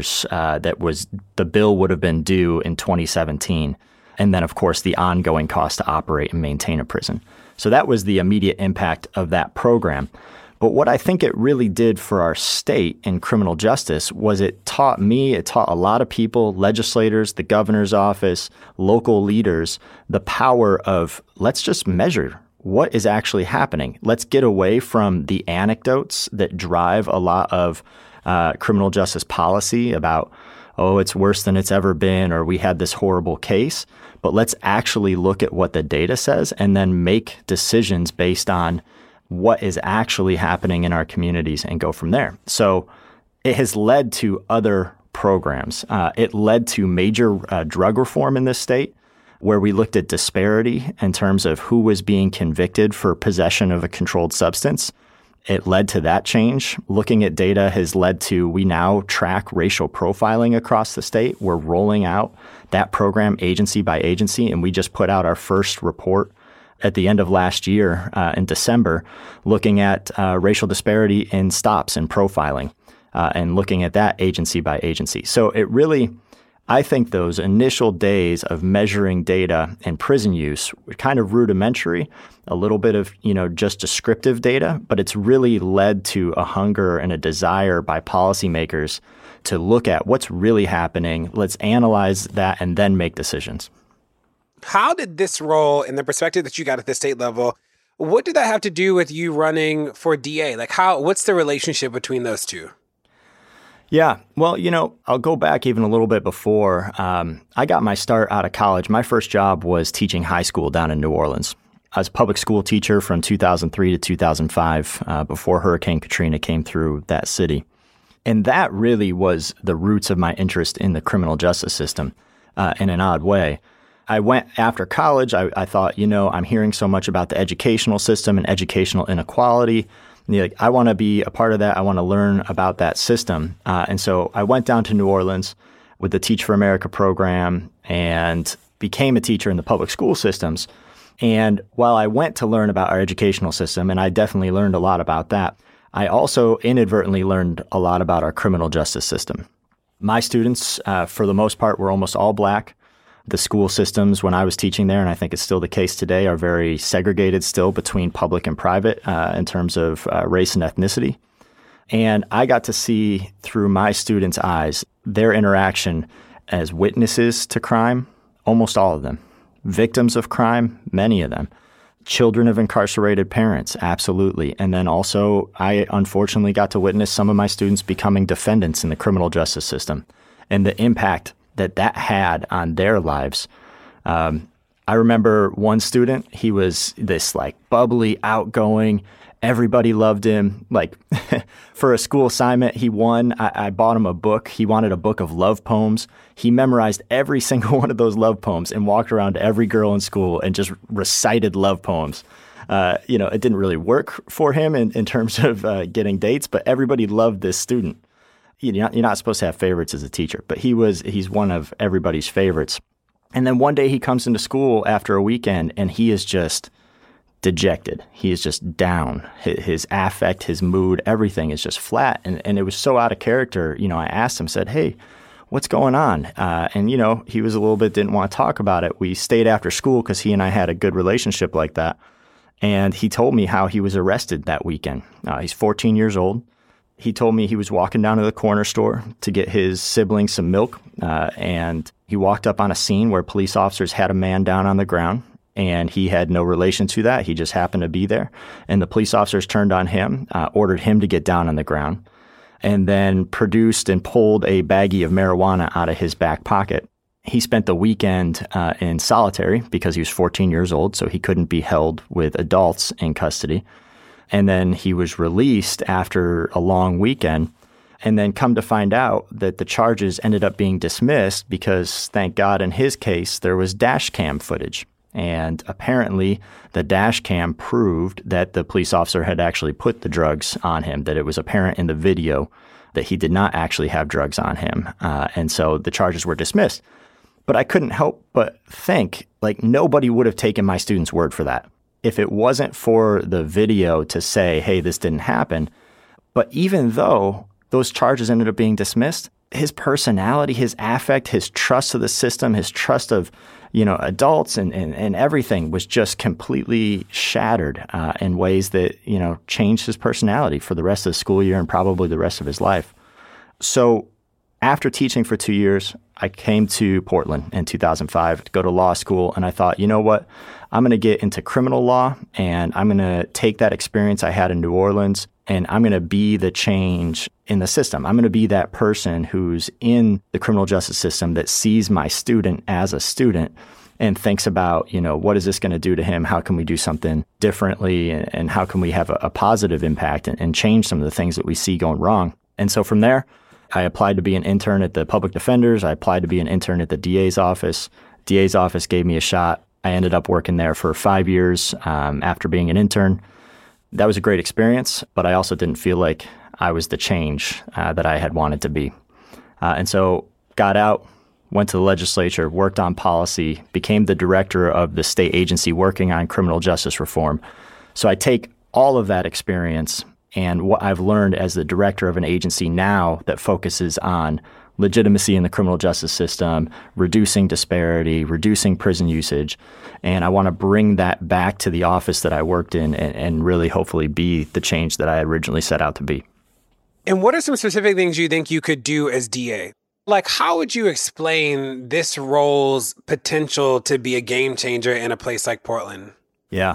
the bill would have been due in 2017. And then, of course, the ongoing cost to operate and maintain a prison. So that was the immediate impact of that program. But what I think it really did for our state in criminal justice was it taught a lot of people, legislators, the governor's office, local leaders, the power of let's just measure what is actually happening. Let's get away from the anecdotes that drive a lot of criminal justice policy about, it's worse than it's ever been, or we had this horrible case. But let's actually look at what the data says and then make decisions based on what is actually happening in our communities and go from there. So it has led to other programs. It led to major drug reform in this state, where we looked at disparity in terms of who was being convicted for possession of a controlled substance. It led to that change. Looking at data has led to we now track racial profiling across the state. We're rolling out that program agency by agency, and we just put out our first report at the end of last year in December, looking at racial disparity in stops and profiling and looking at that agency by agency. So it really, I think those initial days of measuring data and prison use were kind of rudimentary, a little bit of, just descriptive data, but it's really led to a hunger and a desire by policymakers to look at what's really happening. Let's analyze that and then make decisions. How did this role, in the perspective that you got at the state level, what did that have to do with you running for DA? What's the relationship between those two? Yeah, well, I'll go back even a little bit before. I got my start out of college. My first job was teaching high school down in New Orleans. I was a public school teacher from 2003 to 2005, before Hurricane Katrina came through that city. And that really was the roots of my interest in the criminal justice system in an odd way. I went after college. I thought, I'm hearing so much about the educational system and educational inequality. And I want to be a part of that. I want to learn about that system. And so I went down to New Orleans with the Teach for America program and became a teacher in the public school systems. And while I went to learn about our educational system, and I definitely learned a lot about that, I also inadvertently learned a lot about our criminal justice system. My students, for the most part, were almost all Black. The school systems, when I was teaching there, and I think it's still the case today, are very segregated still between public and private in terms of race and ethnicity. And I got to see through my students' eyes their interaction as witnesses to crime, almost all of them. Victims of crime, many of them. Children of incarcerated parents, absolutely. And then also, I unfortunately got to witness some of my students becoming defendants in the criminal justice system and the impact that had on their lives. I remember one student, he was this like bubbly, outgoing, everybody loved him. Like for a school assignment, he won. I bought him a book. He wanted a book of love poems. He memorized every single one of those love poems and walked around to every girl in school and just recited love poems. It didn't really work for him in terms of getting dates, but everybody loved this student. You're not supposed to have favorites as a teacher, but he's one of everybody's favorites. And then one day he comes into school after a weekend and he is just dejected. He is just down. His affect, his mood, everything is just flat. And it was so out of character. I asked him, said, "Hey, what's going on?" And he was a little bit, didn't want to talk about it. We stayed after school because he and I had a good relationship like that. And he told me how he was arrested that weekend. He's 14 years old. He told me he was walking down to the corner store to get his siblings some milk, and he walked up on a scene where police officers had a man down on the ground, and he had no relation to that. He just happened to be there. And the police officers turned on him, ordered him to get down on the ground, and then produced and pulled a baggie of marijuana out of his back pocket. He spent the weekend in solitary because he was 14 years old, so he couldn't be held with adults in custody. And then he was released after a long weekend, and then come to find out that the charges ended up being dismissed because, thank God, in his case, there was dash cam footage. And apparently the dash cam proved that the police officer had actually put the drugs on him, that it was apparent in the video that he did not actually have drugs on him. And so the charges were dismissed. But I couldn't help but think, like, nobody would have taken my student's word for that if it wasn't for the video to say, hey, this didn't happen. But even though those charges ended up being dismissed, his personality, his affect, his trust of the system, his trust of, adults and everything was just completely shattered in ways that, changed his personality for the rest of the school year and probably the rest of his life. So after teaching for 2 years, I came to Portland in 2005 to go to law school, and I thought, you know what? I'm going to get into criminal law, and I'm going to take that experience I had in New Orleans, and I'm going to be the change in the system. I'm going to be that person who's in the criminal justice system that sees my student as a student and thinks about, what is this going to do to him? How can we do something differently? And how can we have a positive impact and change some of the things that we see going wrong? And so from there, I applied to be an intern at the public defenders. I applied to be an intern at the DA's office. DA's office gave me a shot. I ended up working there for 5 years after being an intern. That was a great experience, but I also didn't feel like I was the change that I had wanted to be. And so got out, went to the legislature, worked on policy, became the director of the state agency working on criminal justice reform. So I take all of that experience and what I've learned as the director of an agency now that focuses on legitimacy in the criminal justice system, reducing disparity, reducing prison usage. And I want to bring that back to the office that I worked in and really hopefully be the change that I originally set out to be. And what are some specific things you think you could do as DA? Like, how would you explain this role's potential to be a game changer in a place like Portland? Yeah.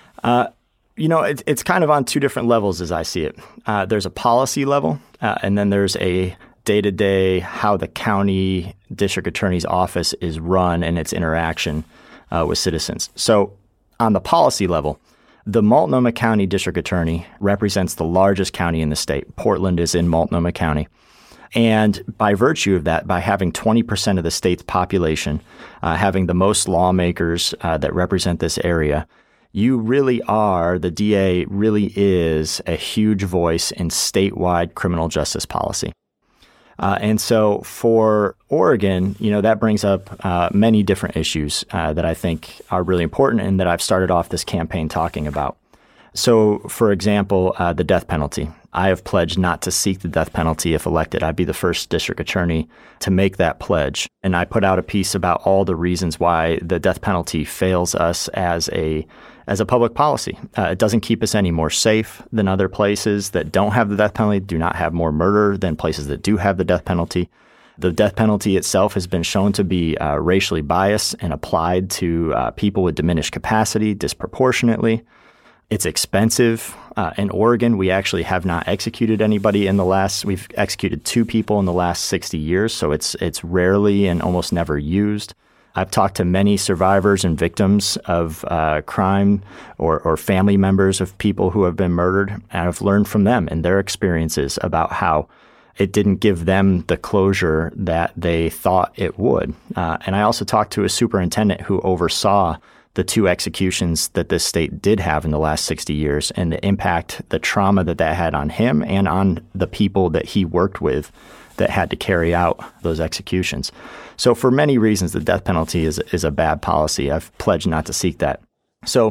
It's kind of on two different levels as I see it. There's a policy level, and then there's a day-to-day how the county district attorney's office is run and its interaction with citizens. So on the policy level, the Multnomah County District Attorney represents the largest county in the state. Portland is in Multnomah County. And by virtue of that, by having 20% of the state's population, having the most lawmakers that represent this area, you really are, the DA really is a huge voice in statewide criminal justice policy. And so for Oregon, that brings up many different issues that I think are really important and that I've started off this campaign talking about. So, for example, the death penalty. I have pledged not to seek the death penalty if elected. I'd be the first district attorney to make that pledge. And I put out a piece about all the reasons why the death penalty fails us as a public policy. It doesn't keep us any more safe than other places that don't have the death penalty, do not have more murder than places that do have the death penalty. The death penalty itself has been shown to be racially biased and applied to people with diminished capacity disproportionately. It's expensive. In Oregon, we actually have not executed anybody we've executed 2 people in the last 60 years, so it's rarely and almost never used. I've talked to many survivors and victims of crime or family members of people who have been murdered, and I've learned from them and their experiences about how it didn't give them the closure that they thought it would. And I also talked to a superintendent who oversaw the 2 executions that this state did have in the last 60 years and the impact, the trauma that had on him and on the people that he worked with that had to carry out those executions. So for many reasons, the death penalty is a bad policy. I've pledged not to seek that. So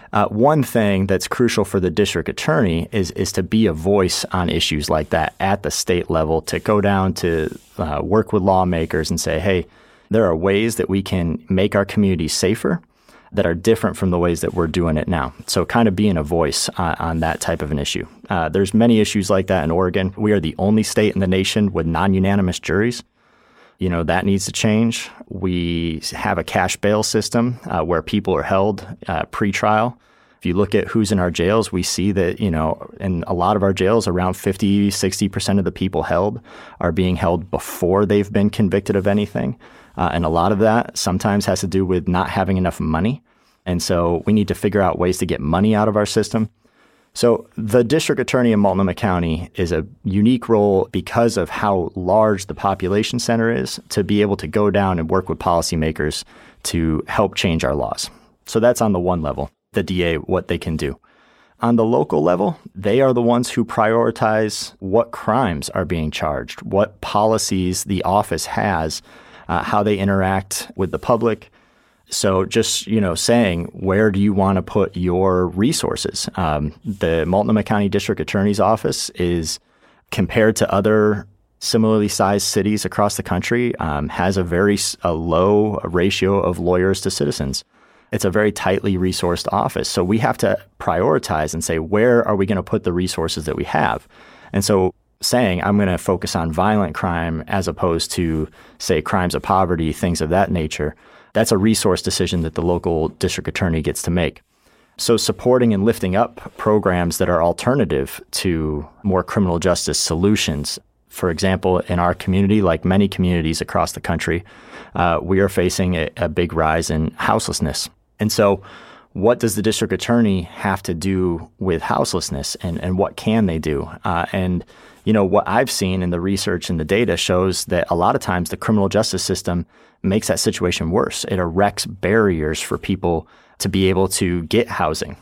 one thing that's crucial for the district attorney is to be a voice on issues like that at the state level, to go down to work with lawmakers and say, hey, there are ways that we can make our community safer that are different from the ways that we're doing it now. So kind of being a voice on that type of an issue. There's many issues like that in Oregon. We are the only state in the nation with non-unanimous juries. That needs to change. We have a cash bail system where people are held pre-trial. If you look at who's in our jails, we see that, in a lot of our jails, around 50, 60% of the people held are being held before they've been convicted of anything. And a lot of that sometimes has to do with not having enough money. And so we need to figure out ways to get money out of our system. So the district attorney in Multnomah County is a unique role because of how large the population center is to be able to go down and work with policymakers to help change our laws. So that's on the one level, the DA, what they can do. On the local level, they are the ones who prioritize what crimes are being charged, what policies the office has, how they interact with the public. So just, saying, where do you want to put your resources? The Multnomah County District Attorney's Office is, compared to other similarly sized cities across the country, has a low ratio of lawyers to citizens. It's a very tightly resourced office. So we have to prioritize and say, where are we going to put the resources that we have? And so saying, I'm going to focus on violent crime as opposed to, say, crimes of poverty, things of that nature, that's a resource decision that the local district attorney gets to make. So supporting and lifting up programs that are alternative to more criminal justice solutions. For example, in our community, like many communities across the country, we are facing a big rise in houselessness. And so what does the district attorney have to do with houselessness, and what can they do? And what I've seen in the research and the data shows that a lot of times the criminal justice system makes that situation worse. It erects barriers for people to be able to get housing.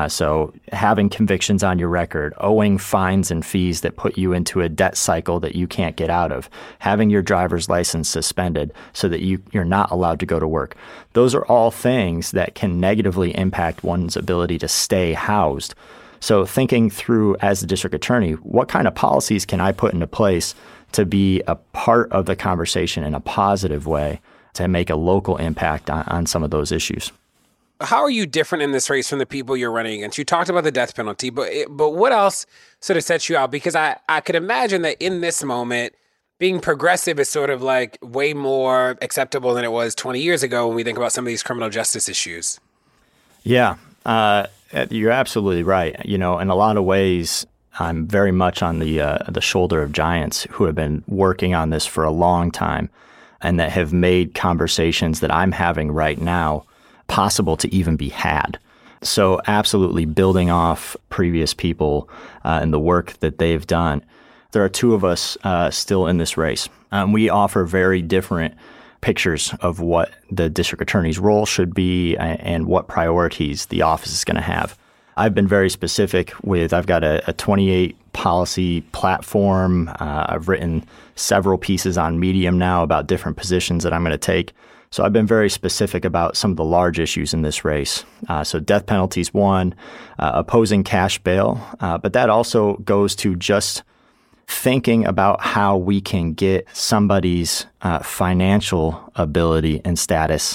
So having convictions on your record, owing fines and fees that put you into a debt cycle that you can't get out of, having your driver's license suspended so that you're not allowed to go to work. Those are all things that can negatively impact one's ability to stay housed. So thinking through, as the district attorney, what kind of policies can I put into place to be a part of the conversation in a positive way to make a local impact on some of those issues? How are you different in this race from the people you're running against? You talked about the death penalty, but what else sort of sets you out? Because I could imagine that in this moment, being progressive is sort of like way more acceptable than it was 20 years ago when we think about some of these criminal justice issues. Yeah, you're absolutely right. In a lot of ways, I'm very much on the shoulder of giants who have been working on this for a long time and that have made conversations that I'm having right now possible to even be had. So absolutely building off previous people and the work that they've done. There are 2 of us still in this race. We offer very different pictures of what the district attorney's role should be and what priorities the office is going to have. I've been very specific I've got a 28 policy platform. I've written several pieces on Medium now about different positions that I'm going to take. So I've been very specific about some of the large issues in this race. So death penalty is one, opposing cash bail, but that also goes to just thinking about how we can get somebody's financial ability and status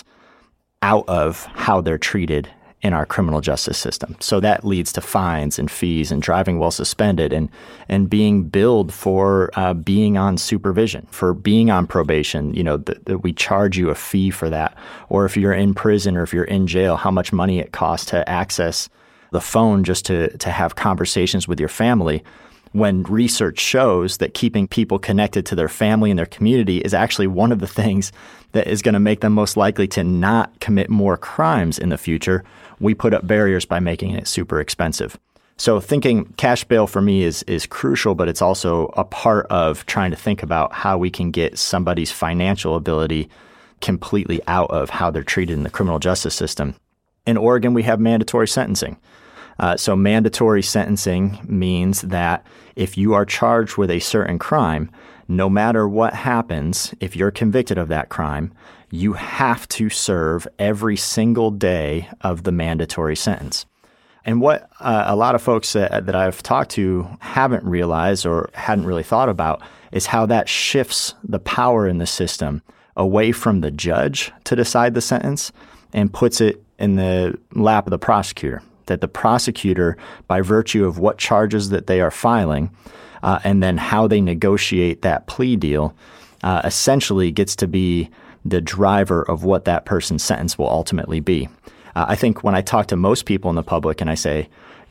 out of how they're treated in our criminal justice system. So that leads to fines and fees and driving while suspended and being billed for being on supervision, for being on probation. That we charge you a fee for that. Or if you're in prison or if you're in jail, how much money it costs to access the phone just to have conversations with your family. When research shows that keeping people connected to their family and their community is actually one of the things that is going to make them most likely to not commit more crimes in the future, we put up barriers by making it super expensive. So thinking cash bail for me is crucial, but it's also a part of trying to think about how we can get somebody's financial ability completely out of how they're treated in the criminal justice system. In Oregon, we have mandatory sentencing. So mandatory sentencing means that if you are charged with a certain crime, no matter what happens, if you're convicted of that crime, you have to serve every single day of the mandatory sentence. And what a lot of folks that I've talked to haven't realized or hadn't really thought about is how that shifts the power in the system away from the judge to decide the sentence and puts it in the lap of the prosecutor. That the prosecutor, by virtue of what charges that they are filing and then how they negotiate that plea deal, essentially gets to be the driver of what that person's sentence will ultimately be. I think when I talk to most people in the public and I say,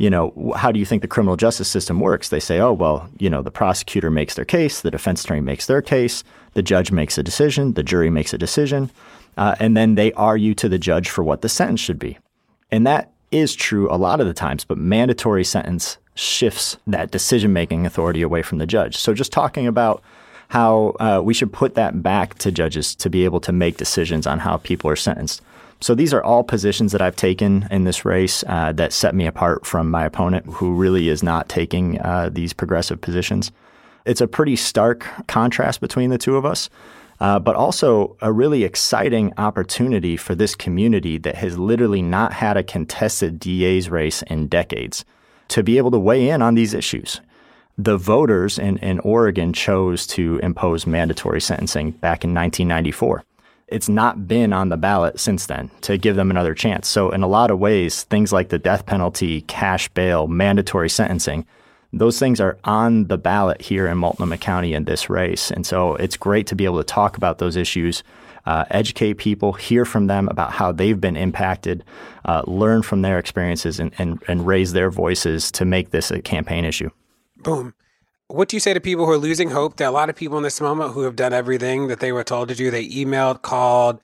how do you think the criminal justice system works? They say, oh, well, the prosecutor makes their case, the defense attorney makes their case, the judge makes a decision, the jury makes a decision, and then they argue to the judge for what the sentence should be. And that is true a lot of the times, but mandatory sentence shifts that decision-making authority away from the judge. So just talking about how we should put that back to judges to be able to make decisions on how people are sentenced. So these are all positions that I've taken in this race that set me apart from my opponent, who really is not taking these progressive positions. It's a pretty stark contrast between the two of us. But also a really exciting opportunity for this community that has literally not had a contested DA's race in decades to be able to weigh in on these issues. The voters in Oregon chose to impose mandatory sentencing back in 1994. It's not been on the ballot since then to give them another chance. So in a lot of ways, things like the death penalty, cash bail, mandatory sentencing, those things are on the ballot here in Multnomah County in this race. And so it's great to be able to talk about those issues, educate people, hear from them about how they've been impacted, learn from their experiences, and raise their voices to make this a campaign issue. Boom. What do you say to people who are losing hope? There are a lot of people in this moment who have done everything that they were told to do. They emailed, called,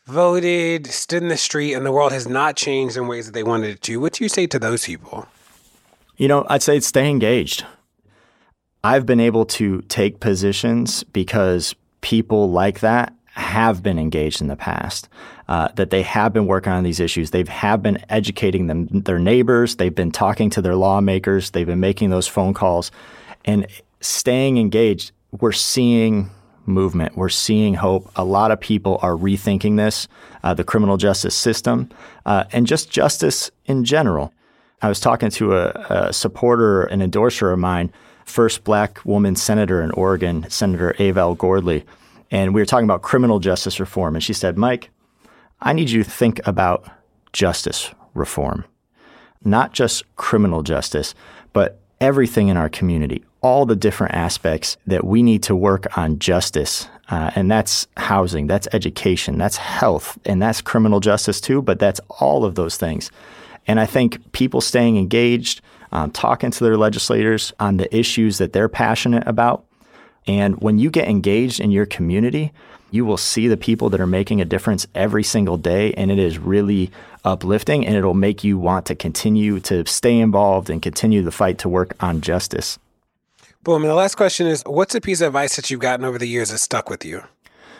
voted, stood in the street, and the world has not changed in ways that they wanted it to. What do you say to those people? I'd say stay engaged. I've been able to take positions because people like that have been engaged in the past, that they have been working on these issues. They have been educating their neighbors. They've been talking to their lawmakers. They've been making those phone calls. And staying engaged, we're seeing movement. We're seeing hope. A lot of people are rethinking this, the criminal justice system, and just justice in general. I was talking to a supporter, an endorser of mine, first Black woman senator in Oregon, Senator Avel Gordley, and we were talking about criminal justice reform. And she said, Mike, I need you to think about justice reform, not just criminal justice, but everything in our community, all the different aspects that we need to work on justice. And that's housing, that's education, that's health, and that's criminal justice too, but that's all of those things. And I think people staying engaged, talking to their legislators on the issues that they're passionate about. And when you get engaged in your community, you will see the people that are making a difference every single day. And it is really uplifting, and it'll make you want to continue to stay involved and continue the fight to work on justice. Boom. And the last question is, what's a piece of advice that you've gotten over the years that stuck with you?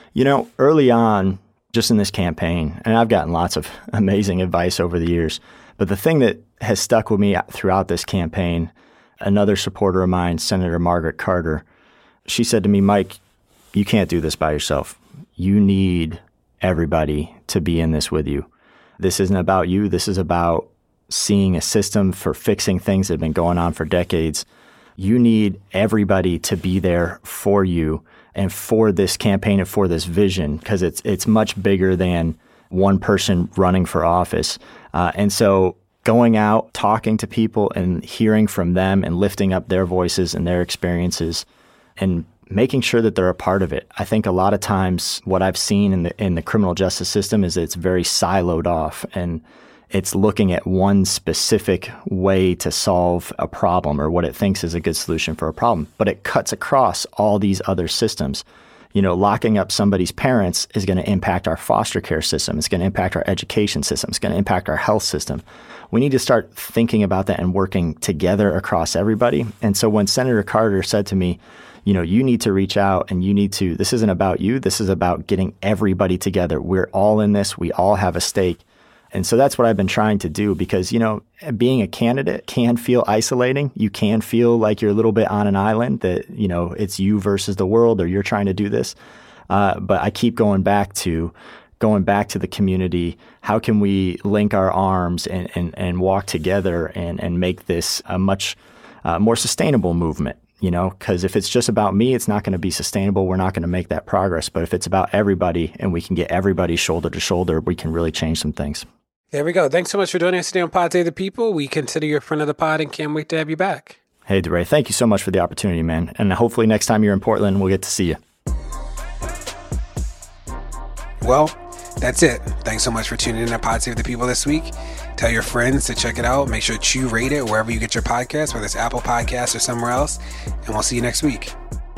Early on, just in this campaign, and I've gotten lots of amazing advice over the years, but the thing that has stuck with me throughout this campaign, another supporter of mine, Senator Margaret Carter, she said to me, Mike, you can't do this by yourself. You need everybody to be in this with you. This isn't about you. This is about seeing a system for fixing things that have been going on for decades. You need everybody to be there for you and for this campaign and for this vision, because it's much bigger than one person running for office. And so going out, talking to people and hearing from them and lifting up their voices and their experiences and making sure that they're a part of it. I think a lot of times what I've seen in the criminal justice system is it's very siloed off, and it's looking at one specific way to solve a problem or what it thinks is a good solution for a problem. But it cuts across all these other systems. You know, locking up somebody's parents is going to impact our foster care system. It's going to impact our education system. It's going to impact our health system. We need to start thinking about that and working together across everybody. And so when Senator Carter said to me, you know, you need to reach out and this isn't about you. This is about getting everybody together. We're all in this. We all have a stake. And so that's what I've been trying to do, because, you know, being a candidate can feel isolating. You can feel like you're a little bit on an island, that, you know, it's you versus the world, or you're trying to do this. But I keep going back to the community. How can we link our arms and walk together and make this a much more sustainable movement? You know, because if it's just about me, it's not going to be sustainable. We're not going to make that progress. But if it's about everybody and we can get everybody shoulder to shoulder, we can really change some things. There we go. Thanks so much for joining us today on Pod Save the People. We consider you a friend of the pod and can't wait to have you back. Hey, DeRay, thank you so much for the opportunity, man. And hopefully next time you're in Portland, we'll get to see you. Well, that's it. Thanks so much for tuning in to Pod Save the People this week. Tell your friends to check it out. Make sure to rate it wherever you get your podcasts, whether it's Apple Podcasts or somewhere else. And we'll see you next week.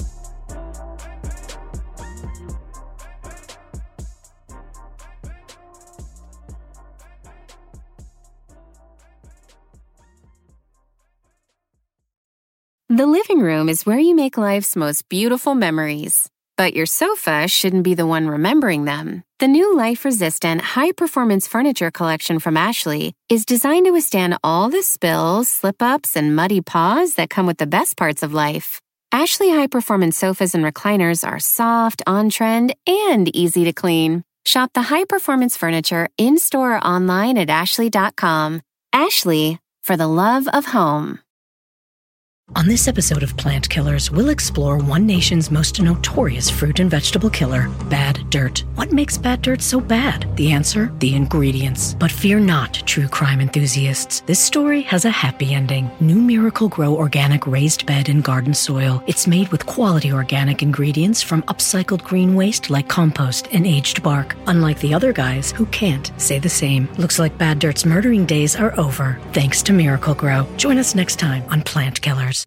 The living room is where you make life's most beautiful memories. But your sofa shouldn't be the one remembering them. The new life-resistant, high-performance furniture collection from Ashley is designed to withstand all the spills, slip-ups, and muddy paws that come with the best parts of life. Ashley high-performance sofas and recliners are soft, on-trend, and easy to clean. Shop the high-performance furniture in-store or online at ashley.com. Ashley, for the love of home. On this episode of Plant Killers, we'll explore one nation's most notorious fruit and vegetable killer, bad dirt. What makes bad dirt so bad? The answer? The ingredients. But fear not, true crime enthusiasts. This story has a happy ending. New Miracle-Gro organic raised bed and garden soil. It's made with quality organic ingredients from upcycled green waste like compost and aged bark. Unlike the other guys who can't say the same. Looks like bad dirt's murdering days are over, thanks to Miracle-Gro. Join us next time on Plant Killers.